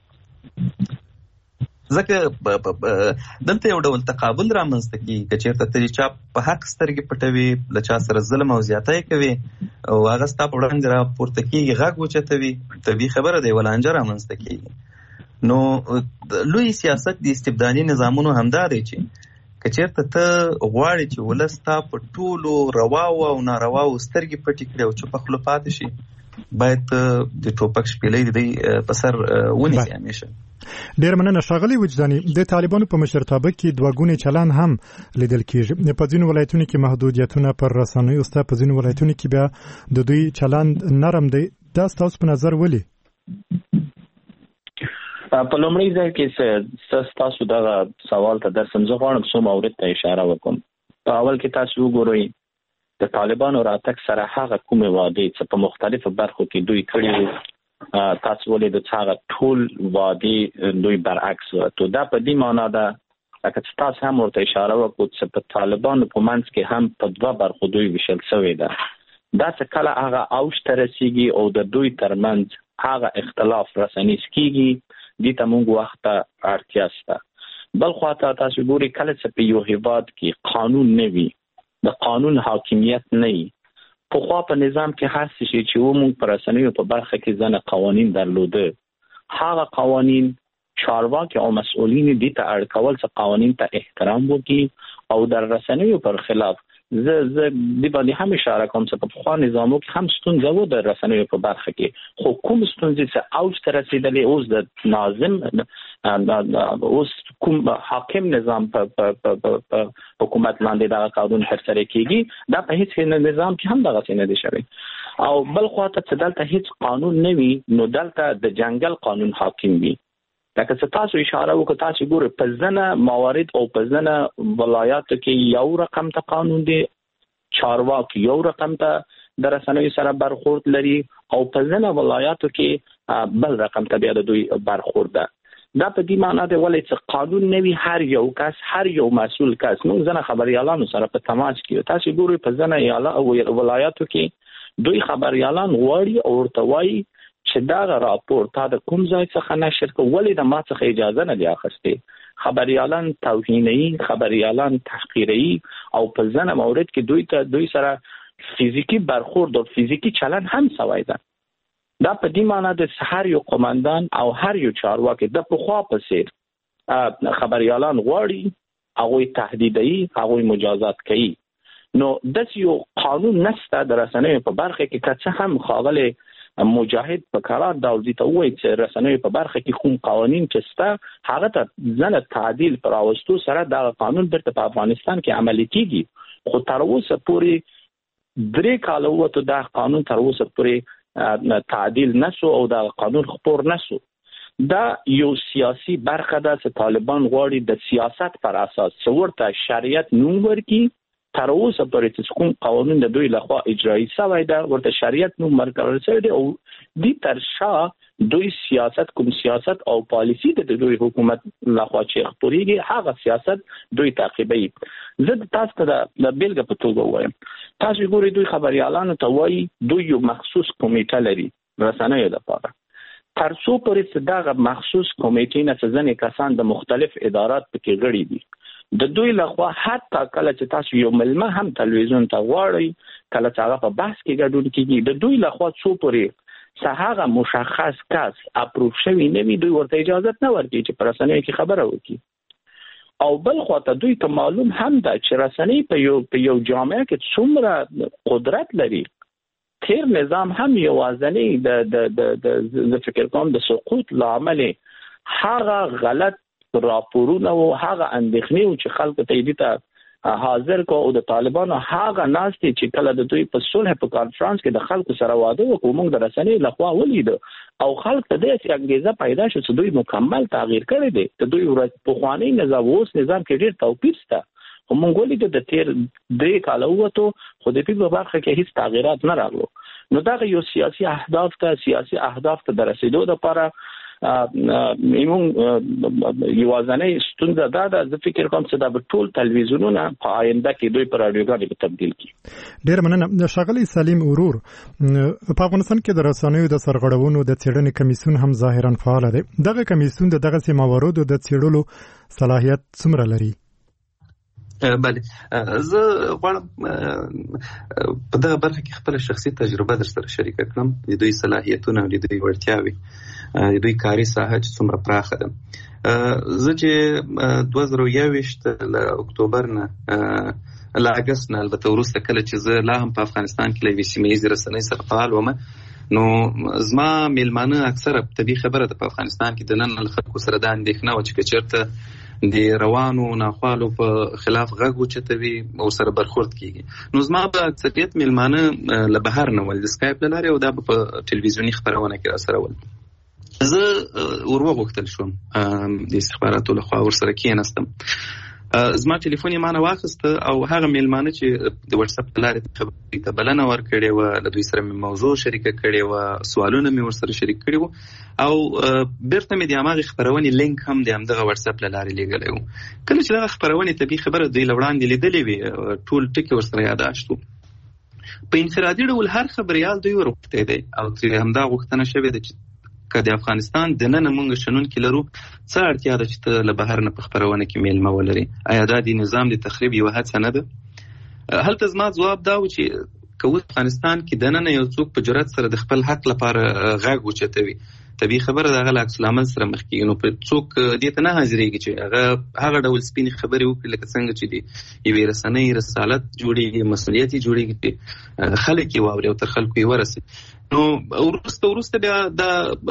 ځکه دلته یو ډول تقابل رامنځته کېږي، که چېرته ته د چا په حق سترګې پټوي، له چا سره ظلم او زیاتی کوي، او هغه ستا په وړاندې راپورته کېږي، غږ اوچتوي، طبیعي خبره ده یوه لانجه رامنځته کېږي. نو لوی سیاست د استبدادي نظامونو همدا دی چې که چېرته ته غواړې چې ولس تا په ټولو رواو او نارواو سترګې پټې کړي او چوپه خوله پاتې شي، باید د ټوپک شپېلۍ د دوی په سر ونیسي همیشه. ډېر مننه ښاغلی وجداني. د طالبانو په مشرتابه کې دوه ګونی چلن هم لیدل کېږي. په ځینو ولایتونو کې محدودیتونه پر رسنیو سته، په ځینو ولایتونو کې بیا د دوی چلن نرم دی. دا ستاسو په نظر ولې؟ په لومړي ځای کې ستاسو دغه سوال ته درسم زه غواړم څو مورد ته اشاره وکړم. په اول کې تاسو وګورئ د طالبانو راتګ سره هغه کومې وعدې چې په مختلفو برخو کې دوی کړي وو، تاسو ولې د هغه ټول وعدې دوی برعکس وته. دا په دې معنا ده لکه چې تاسو هم ورته اشاره وکړو چې په طالبانو په منځ کې هم په دوه برخو دوی ویشل شوې ده. دا چې کله هغه اوج ته رسیږي او د دوی ترمنځ هغه اختلاف رسنیز کېږي، دې ته موږ وخت ته اړتیا شته. بل خوا ته تاسو ګورئ کله چې په یو هېواد کې قانون نه وي، د قانون حاکمیت نه وي، پخوا په نظام کې هر څه چې و موږ په رسنیو په برخه کې ځنه قوانین درلوده، هغه قوانین چارواکي او مسؤلین دې ته اړ کول چې قوانین ته احترام وکړي او در رسنیو پر خلاف زه زه دې باندې هم اشاره کوم چې په پخوا نظامو کې هم ستونزه و د رسنیو په برخه کې، خو کوم ستونزې چې اوج ته رسېدلې اوس د ناظم اوس کوم حاکم نظام په حکومت لاندې دغه قانون ترسره کېږي، دا په هیڅ نظام کې هم دغه څه نه دی شوی. او بل خوا ته چې دلته هیڅ قانون نه وي نو دلته د جنگل قانون حاکم وي. لکه چې تاسو اشاره وکړه، تاسو ګورئ په ځنه موارد او په ځنه ولایاتو کې یو رقم ته قانون دی، چارواکي یو رقم ته د رسنیو سره برخورد لري او په ځنه ولایاتو کې بل رقم ته بیا د دوی برخورد ده. دا په دې معنا دی ولې چې قانون نه وي، هر یو کس هر یو مسؤل کس موږ ځنه خبريالانو سره په تماس کې تاسو ګورئ په ځنه یاله او ولایاتو کې دوی خبريالان غواړي او ورته وایي چې دا راپور تا د کوم ځای څخه نشر کو، ولې د ما څخه اجازه نه دی اخیستې. خبريالان توهیني، خبريالان تحقیري او په ځنه مورد کې دوی ته دوی سره فزیکی برخورد او فزیکی چلن هم سوی ده. دا په دې معنی د هر یو قومندان او هر یو چارواکي د پخوا په څیر خبريالان غواړي هغه تهدیدي، هغه مجازات کوي. نو د یو قانون نشته د رسنیو په برخه کې که څه هم خاغله مجاهد په قرار داوزی ته وایي چې رسنیو په برخه کې کوم قوانین چې ستا هغه ته ځنه تعدیل پر اوستو سره دا قانون برته په افغانستان کې عملي کیږي، خو تر اوسه پورې درې کاله وته دا قانون تر اوسه پورې تعدیل نشو او دا قانون خپور نشو. دا یو سیاسي برخه ده چې طالبان غواړي د سیاست پر اساس څورته شریعت نوم ورکړي. تر اوسه پورې چې کوم قانون د دوی لخوا اجرایی شوی ده ورته شریعت نوم ورکړل شوی دی او دې تر شا دوی سیاست کوم سیاست او پالیسی د دوی حکومت لخوا چې خپوريږي هغه سیاست دوی تعقیبوي. زه تاسو ته د بیلګې په توګه وایم، تاسو ګورئ دوی خبريالانو ته وایي دوی یو مخصوص کمیټه لري رسنیو لپاره، تر څو پورې چې دا مخصوص کمیټې نه ځنې کسان د مختلف ادارات پکې غړي دي، د دوی لخوا حتی کله چې تاسو یو ملمه هم تلویزیون ته غواړئ، کله چې هغه په بحث کې ګډون کیږي، د دوی لخوا څو پورې هغه مشخص کس اپروف شوی نه وي، دوی ورته اجازه نه ورکوي چې په رسنیو کې خبره وکړي. او بل خوا ته دوی ته معلوم هم ده چې رسنۍ په یو په یو جامعه کې څومره قدرت لري. تیر نظام هم یوازنی د د د د فکر کوم د سقوط لامل هغه غلط راپورونه او هغه اندېښنې چې خلکو ته دې ته حاضر کو او د طالبانو هغه ناستي چې کله د دوی په صلح په کانفرنس کې د خلکو سره واده وکړو موږ د رسنۍ لخوا ولید او خلک ته د انګیزه پیدا شو چې دوی مکمل تغییر کړی دی. د دوی پخوانی نظام اوس نظام کې ډېر توپیر شته، خو موږ ولید د تیر درې کاله وته خو د په برخه کې هیڅ تغیرات نه راغلو. نو دا یو سیاسي اهداف ته سیاسي اهداف ته د رسیدو لپاره ایمون یوازنه ستونزه ده. د فکر کوم چې دا به ټول تلویزیونونه په آینده کې دوی پر رادیوګانو کې تبدیل کړي. ډېر مننه. ښاغلی سلیم اورور، په افغانستان کې د رسنیو د سرغړونو د څېړنې کمیسیون هم ظاهرا فعال دی. دغه کمیسیون د دغه سیمه موارد د څېړلو صلاحیت څومره لري؟ بله، زه غواړم په دغه برخه کې خپل شخصي تجربه در سره شریک کړم، د دوی صلاحیتونه او د دوی وړتیاوې، د دوی کاري ساحه چې څومره پراخه ده. زه چې دوه زره یوویشت له اکتوبر نه له اګست نه البته وروسته کله چې زه لا هم په افغانستان کې له یوې سیمه ییزې رسنۍ سره فعال وم، نو زما میلمانه اکثره طبیعي خبره ده په افغانستان کې دننه له خلکو سره دا اندېښنه وه چې که چېرته د روانو ناخوالو په خلاف غږ اوچتوي ورسره برخورد کېږي. نو زما به اکثریت میلمانه له بهر نه ول، د سکایپ له لارې، او دا به په ټلویزیوني خپرونه کې راسره ول. زه ور وغوښتل شوم د استخباراتو لخوا ورسره کېناستم. زما ټلیفون یې مانه واخیسته او هغه میلمانه چې د وټساپ له لارې خبرې ته بلنه ورکړې وه، له دوی سره مې موضوع شریکه کړې وه، سوالونه مې ورسره شریک کړي وو، او بیرته مې د هماغې خپرونې لینک هم د همدغه وټساپ له لارې لیږلی وو. کله چې دغه خپرونې طبیعي خبره دوی له وړاندې لیدلې وې، ټول ټکي ورسره یاداشت وو. په انفرادي ډول هر خبریال دوی ورغوښتی دی او ترې همدا غوښتنه شوې ده چې که د افغانستان دننه موږ شنونکي لرو، څه اړتیا ده چې ته له بهر نه په خپرونه کې میلمه ولري؟ آیا دا د نظام د تخریب یوه هڅه نه ده؟ هلته زما ځواب دا و چې که اوس افغانستان کې دننه یو څوک په جرأت سره د خپل حق لپاره غږ اوچتوي، طبیعي خبره د هغه له عکس العمل سره مخ کېږي، نو په څوک دې ته نه حاضرېږي چې هغه هغه ډول سپینې خبرې وکړي لکه څنګه چې د یوې رسنۍ رسالت جوړېږي، مسؤلیت یې جوړېږي چې خلک یې واوري او تر خلکو یې ورسي. نو وروسته وروسته بیا دا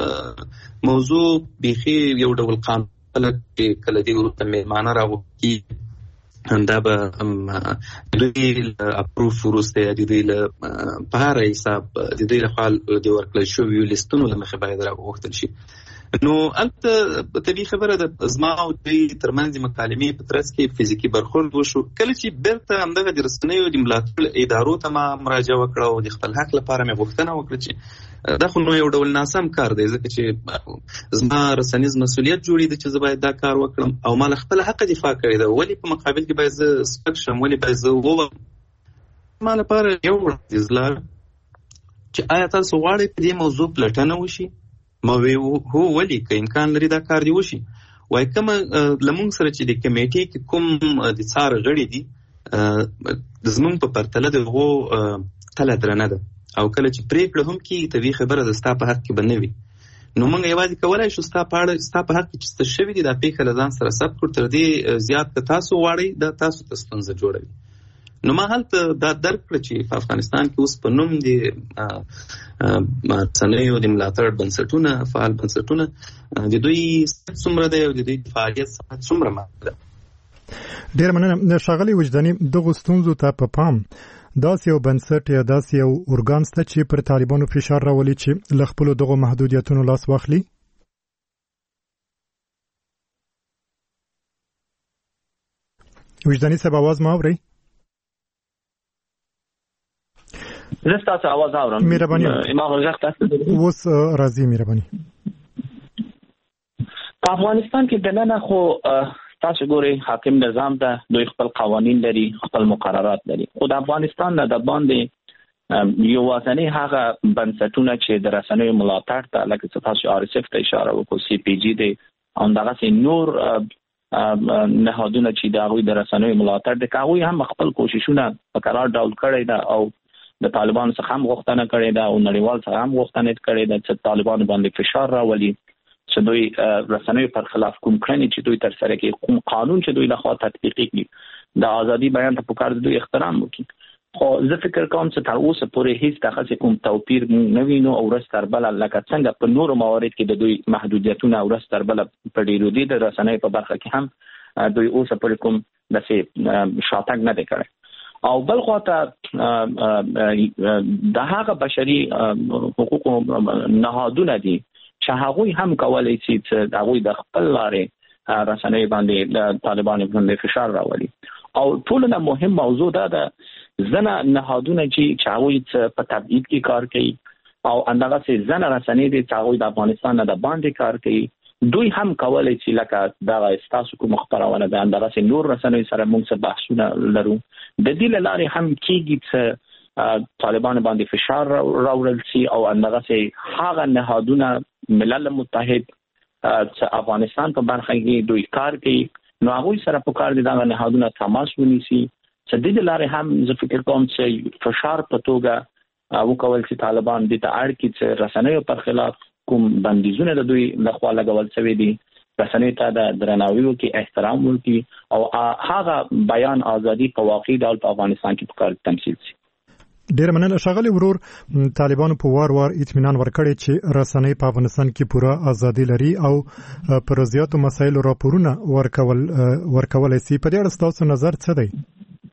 موضوع بیخي یو ډول قانون چې کله دې وروسته میلمانه راغوښتي، دا به دوی له اپروف وروسته یا د دوی له په هر حساب د دوی لخوا د ورکړل شویو لیستونو له مخې باید راغوښتل شي. نو هلته طبیعي خبره ده زما او دوی ترمنځ مکالمې په ترڅ کې فزیکي برخورد وشو. کله چې بیرته همدغه د رسنیو د ملاتړ ادارو ته ما مراجعه وکړه او د خپل حق لپاره مې غوښتنه وکړه چې دا خو نو یو ډول ناسم کار دی، ځکه چې زما رسنیز مسؤلیت جوړېده چې زه باید دا کار وکړم او ما له خپل حق دفاع کړې ده، ولې په مقابل کې باید زه سپک شم، ولې باید زه ووایم؟ ما لپاره یو وړاندیز لاړ چې آیا تاسو غواړئ په دې موضوع پلټنه وشي؟ ما وی هو ولې که امکان لري دا کار دی وشي. وایي کومه لمونږ سره چې د کمیټې کې کوم د څار غړي دي زمونږ په پرتله د هغو تله درنه ده، او کله چې پرېکړه هم کېږي طبیعي خبره ده ستا په حق کې به نه وي. نو موږ یوازې کولی شو ستا په اړه ستا په حق کې چې څه شوي دي دا پېښه له ځان سره ثبت کړو، تر دې زیات که تاسو غواړئ دا تاسو ته ستونزه جوړوي. نو ما هلته دا درک کړه چې په افغانستان کې اوس په نوم د رسنیو د ملاتړ بنسټونه، فعال بنسټونه، د دوی څومره دی او د دوی فعالیت څومره مهمه ده. ډېره مننه ښاغلي وجداني. دغو ستونزو ته په پام داسې یو بنسټ یا داسې یو ارګان شته چې پر طالبانو فشار راولي چې له خپلو دغو محدودیتونو لاس واخلي؟ وجداني صاحب آواز ما اورئ؟ زه ستاسو آواز اورم. مهرباني ما غږ تاسو اوس راځي. مهرباني. په افغانستان کې دننه خو تاسو ګورئ حاکم نظام ده، دوی خپل قوانین لري، خپل مقررات لري، خو د افغانستان نه د باندې یوازینی هغه بنسټونه چې د رسنیو ملاتړ ته لکه څه تاسو آر اس اف ته اشاره وکړو، سی پی جی دی، همدغسې نور نهادونه چې د هغوی د رسنیو ملاتړ دی، که هغوی هم خپل کوششونه په کرار ډول کړی ده او د طالبانو څخه هم غوښتنه کړې ده او نړیوال څخه هم غوښتنه کړې ده چې طالبانو باندې فشار راولي چې دوی رسنیو پر خلاف کوم کړنې چې دوی تر سره کوي، کوم قانون چې دوی لخوا تطبیق کړي، د ازادي بیان ته پکار دوی احترام وکړي. خو زه فکر کوم چې تر اوسه پورې هیڅ دغه کوم توپیر نه وینو او ورځ تر بله لکه څنګه په نورو موارد کې د دوی محدودیتونه ورځ تر بله په ډېرو دي، د رسنیو په برخه کې هم دوی اوسه پورې کوم داسې شاتګ نه دی کړی. او بل خواته د هغه بشري حقوقو نهادونه دي چې هغوی هم کولی شي چې هغوی د خپل لارې رسنیو باندې طالبانو باندې فشار راولي. او ټولنه مهم موضوع دا ده ځنه نهادونه چې هغوی په تبعید کې کار کوي او همدغسې ځنه رسنۍ دي چې هغوی د افغانستان نه د باندې کار کوي، دوی هم کولی چې لکه دغه ستاسو کوم خپرونه ده همدغسې نور رسنیو سره موږ څه بحثونه لرو، د دې له لارې هم کېږي چې طالبانو باندې فشار راوړل شي او همدغسې هغه نهادونه ملل متحد چې افغانستان په برخه کې دوی کار کوي نو هغوی سره پکار دي دغه نهادونه تماس ونیسي چې د دې لارې هم زه فکر کوم چې فشار په توګه وکول چې طالبان دې ته اړ کړي چې رسنیو پر خلاف کوم بندیزونه د دوی لخوا لګول شوي دي رسنۍ ته د درناوي وکړي، احترام وکړي او هغه بیان ازادي په واقعي ډول په افغانستان کې په کار تمثیل شي. ډیر مننه ښاغلی ورور. طالبانو په وار وار اطمینان ورکړی چې رسنۍ په افغانستان کې پوره ازادي لري او پر زیاتو مسایلو راپورونه ورکول ورکولای شي. په دې اړه ستاسو نظر څه دی؟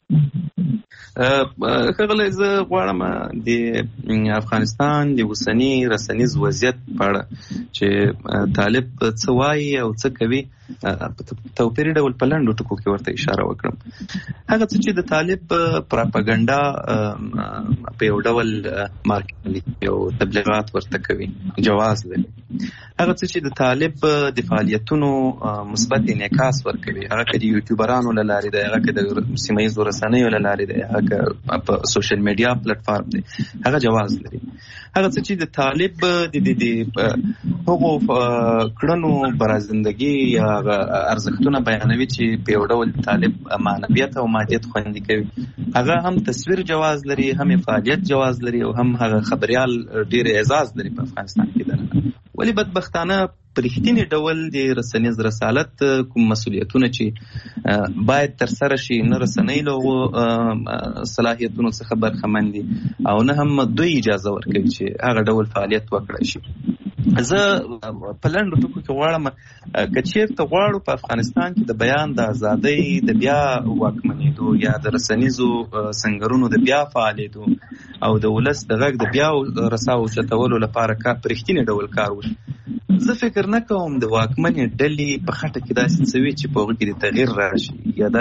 خغله زه غواړم د افغانستان د اوسنی رسنیز وضعیت په اړه چې طالب څه وایي او څه کوي په توپیري ډول په لنډو ټکو کې ورته اشاره وکړم. هغه څه چې د طالب پراپاګاندا په یو ډول مارکیټینګ او تبلیغات ورته کوي جواز لري. هغه څه چې د طالب د فعالیتونو مثبت انعکاس ورکوي، هغه کې د یوټیوبرانو له لارې دی، هغه کې د سیمه ییزو رسنیو له لارې دی، هغه په سوشل میډیا پلیټ فارم دی، هغه جواز لري. هغه څه چې د طالب د هغو کړنو برازندګي یا ارزښتونه بیانوي چې په یو ډول طالب معنویت او مادیت خوندي کوي، هغه هم تصویر جواز لري، هم فعالیت جواز لري او هم هغه خبريال ډېر اعزاز لري په افغانستان کې دننه. ولی بدبختانه په رښتینی ډول د رسنیز رسالت کوم مسؤلیتونه چې باید تر سره شي نه رسنۍ له صلاحیتونو څخه برخمن دي او نه هم دوی اجازه ورکوي چې هغه ډول فعالیت وکړي شي. زه په لنډو ټکو کې غواړم که چېرته غواړو په افغانستان کې د بیان د ازادۍ د بیا واکمنېدو یا د رسنیزو سنګرونو د بیا فعالېدو او د ولس د غږ د بیا رساو چتولو لپاره کار په رښتیني ډول کار وشي، زه فکر نه کوم د واکمنې ډلې په خټه کې داسې څه وي چې په هغه کې د تغییر راشي یا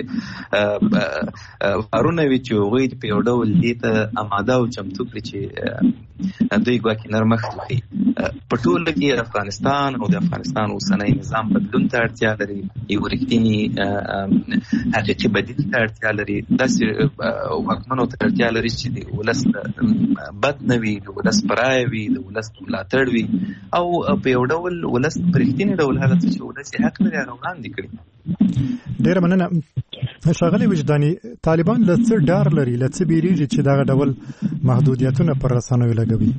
داسې کارونه وي چې هغوی په یو ډول دې ته اماده او چمتو کړي چې دوی ګواکې نرمښت وښيي. په ټوله کې افغانستان او د افغانستان اوسنی نظام بدلون ته اړتیا لري، یو رښتینی حقیقي بدیل ته اړتیا لري، داسې واکمنو ته اړتیا لري چې د ولس بد نه وي، د ولس په رایه وي، د ولس ملاتړ وي او په یو ډول ولس په رښتیني ډول هغه څه چې ولس یې حق لري هغه وړاندې کړي. ډېره مننه. ښاغلی وجداني، طالبان له څه ډار لري، له څه بیریږي چې دغه ډول محدودیتونه پر رسنیو لګوي؟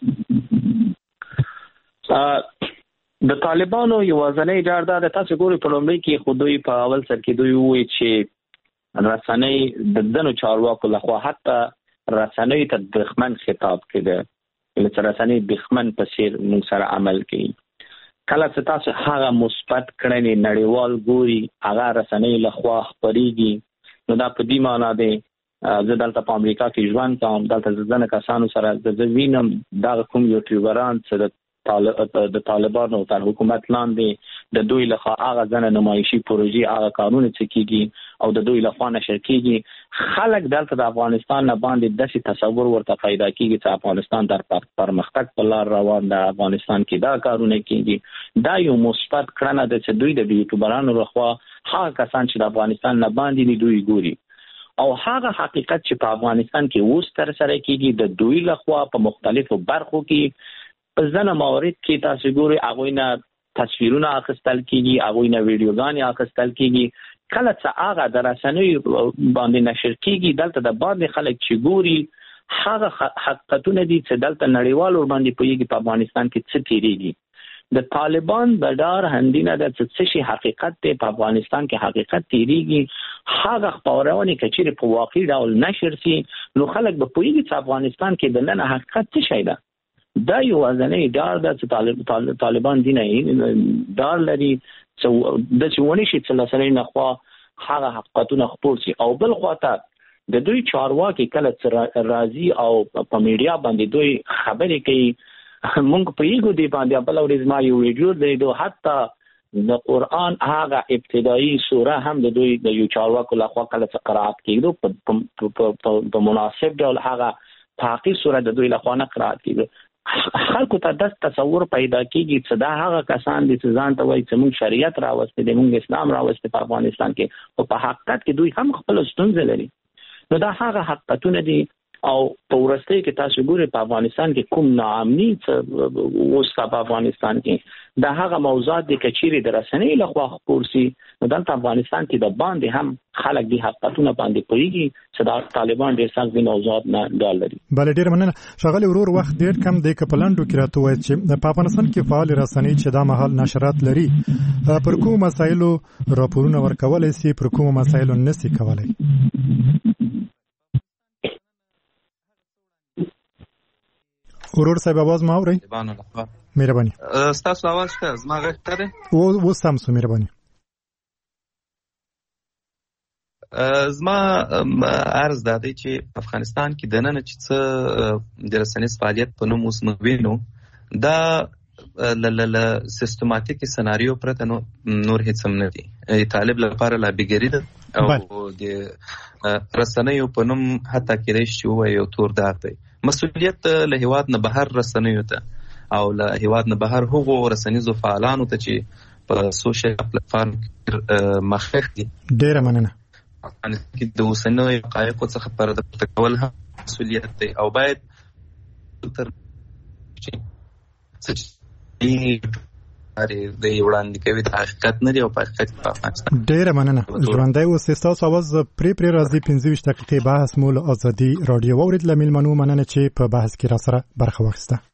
د طالبانو یوازینی ډار دا د تاسو ګوري په لومړي کې خو دوی په اول سر کې دوی وایي چې رسنۍ د دنو چارواکو لخوا حتی رسنۍ ته دښمن خطاب کړي، لکه رسنۍ دښمن په څیر موږ سره عمل کوي. کله چې تاسو هغه مثبت کړنې نړیوال ګوري هغه رسنۍ لخوا خپرېږي، نو دا په دې معنا دی زه دلته په امریکا کې ژوند کوم، دلته ځینې کسانو سره زه وینم دغه کوم یوټیوبران چې د د طالبانو تر حکومت لاندې د دوی لخوا هغه ځنه نمایشي پروژې هغه کارونه چې کیږي او د دوی لخوا نشر کیږي، خلک دلته د افغانستان نه باندې داسې تصور ورته پیدا کیږي چې افغانستان در پرمختګ په لار روان ده، افغانستان کې دا کارونه کیږي. دا یو مثبت کړنه ده چې دوی د یوټیوبرانو لخوا هغه کسان چې د افغانستان نه باندې دوی ګوري او هغه حقیقت چې په افغانستان کې اوس تر سره کیږي د دوی لخوا په مختلفو برخو کې په ځنه موارد کې تاسو ګوري هغوی نه تصویرونه اخیستل کیږي، هغوی نه ویډیوګانې اخیستل کیږي. کله چې هغه د رسنیو باندې نشر کیږي دلته د باندې خلک چې ګوري هغه حقیقتونه دي چې دلته نړیوال ور باندې پوهیږي په افغانستان کې څه تیریږي. د طالبان د ډار هندینه د څه شي حقیقت ته په افغانستان کې حقیقت تیریږي، هغه خبرونه کچېره په واقعي ډول نشر شي نو خلک به پوهیږي چې افغانستان کې د نن حقیقت څه شي ده. دا یو ځنې ډار د طالب طالبان دي نه ډار لري چې د چونی شي چې لسنۍ نه خو هغه حقیقتونه خپور شي او بل خواته د دوی چارواکي کله راضي او په میډیا باندې دوی خبرې کوي. مونږ په یو دی باندې بل ورځ ما یو ویډیو لیدو حتی د قرآن هغه ابتدایي سوره هم د دوی د یو چارواکو لخوا کله څه قرات کیږي په مناسب ډول هغه پاکي سوره د دوی لخوا نه قرات کیږي. خلکو ته د تصور پیدا کیږي چې دا هغه کسان دي چې ځان ته وایي چې موږ شریعت راوستي دي، موږ اسلام راوستي په افغانستان کې، او په حقیقت کې دوی هم خپل ستونزې لري. نو دا هغه حقیقتونه دي او په ورستۍ کې تاسو ګورئ په افغانستان کې کوم ناامني اوس په افغانستان کې دا هغه موضوعات د کچيري د رسنۍ لخوا خپور سي نو دلته افغانستان کې د باندې هم خلک د حقیقتونو باندې پوهیږي چې دا طالبان ډېر سخت د موضوعات نه ډال لري. بل ډېر مننه ښاغلی ورور وخت ډېر کم دی که په لنډو کې راته ووایئ چې په افغانستان کې فعال رسنۍ چې دا مهال نشرات لري پر کومو مسایلو راپورونه ورکولی سي پر کومو مسایلو نسي کولی؟ ورور صاحب आवाज ما اورئ؟ مهرباني. ستاسو आवाज ته زما غږ ته دی؟ و و سم سو مهرباني. زما عرض دا دی چې افغانستان کې دننه چې څه د رسنیز فعالیت په نوم اوس موږ وینو دا ل ل سیستماتیک سناریو پرته نو نور هیڅ هم نه دي. طالب لپاره لا بګری ده او د رسنیو په نوم حتی کېدای شي ووایي یو تور داغ دی. مسؤلیت له هیواد نه بهر رسنیو ته او له هیواد نه بهر هغو رسنیزو فعالانو ته چې په سوشل پلیټفارم کې مخکښ دي. ډېره مننه. کې د اوسنیو حقایقو څخه پرده کول هم مسؤلیت دی او باید تر د وړاندې کوي د حقیقت نه دی او په حقیقت په افغانستان. ډېره مننه. ژوندی اوسئ. ستاسو اواز پرې پرې راځي. پنځه ویشت دقیقې بحث مو له ازادي راډیو واورېد. له میلمنو مننه چې په بحث کې راسره برخه واخیسته.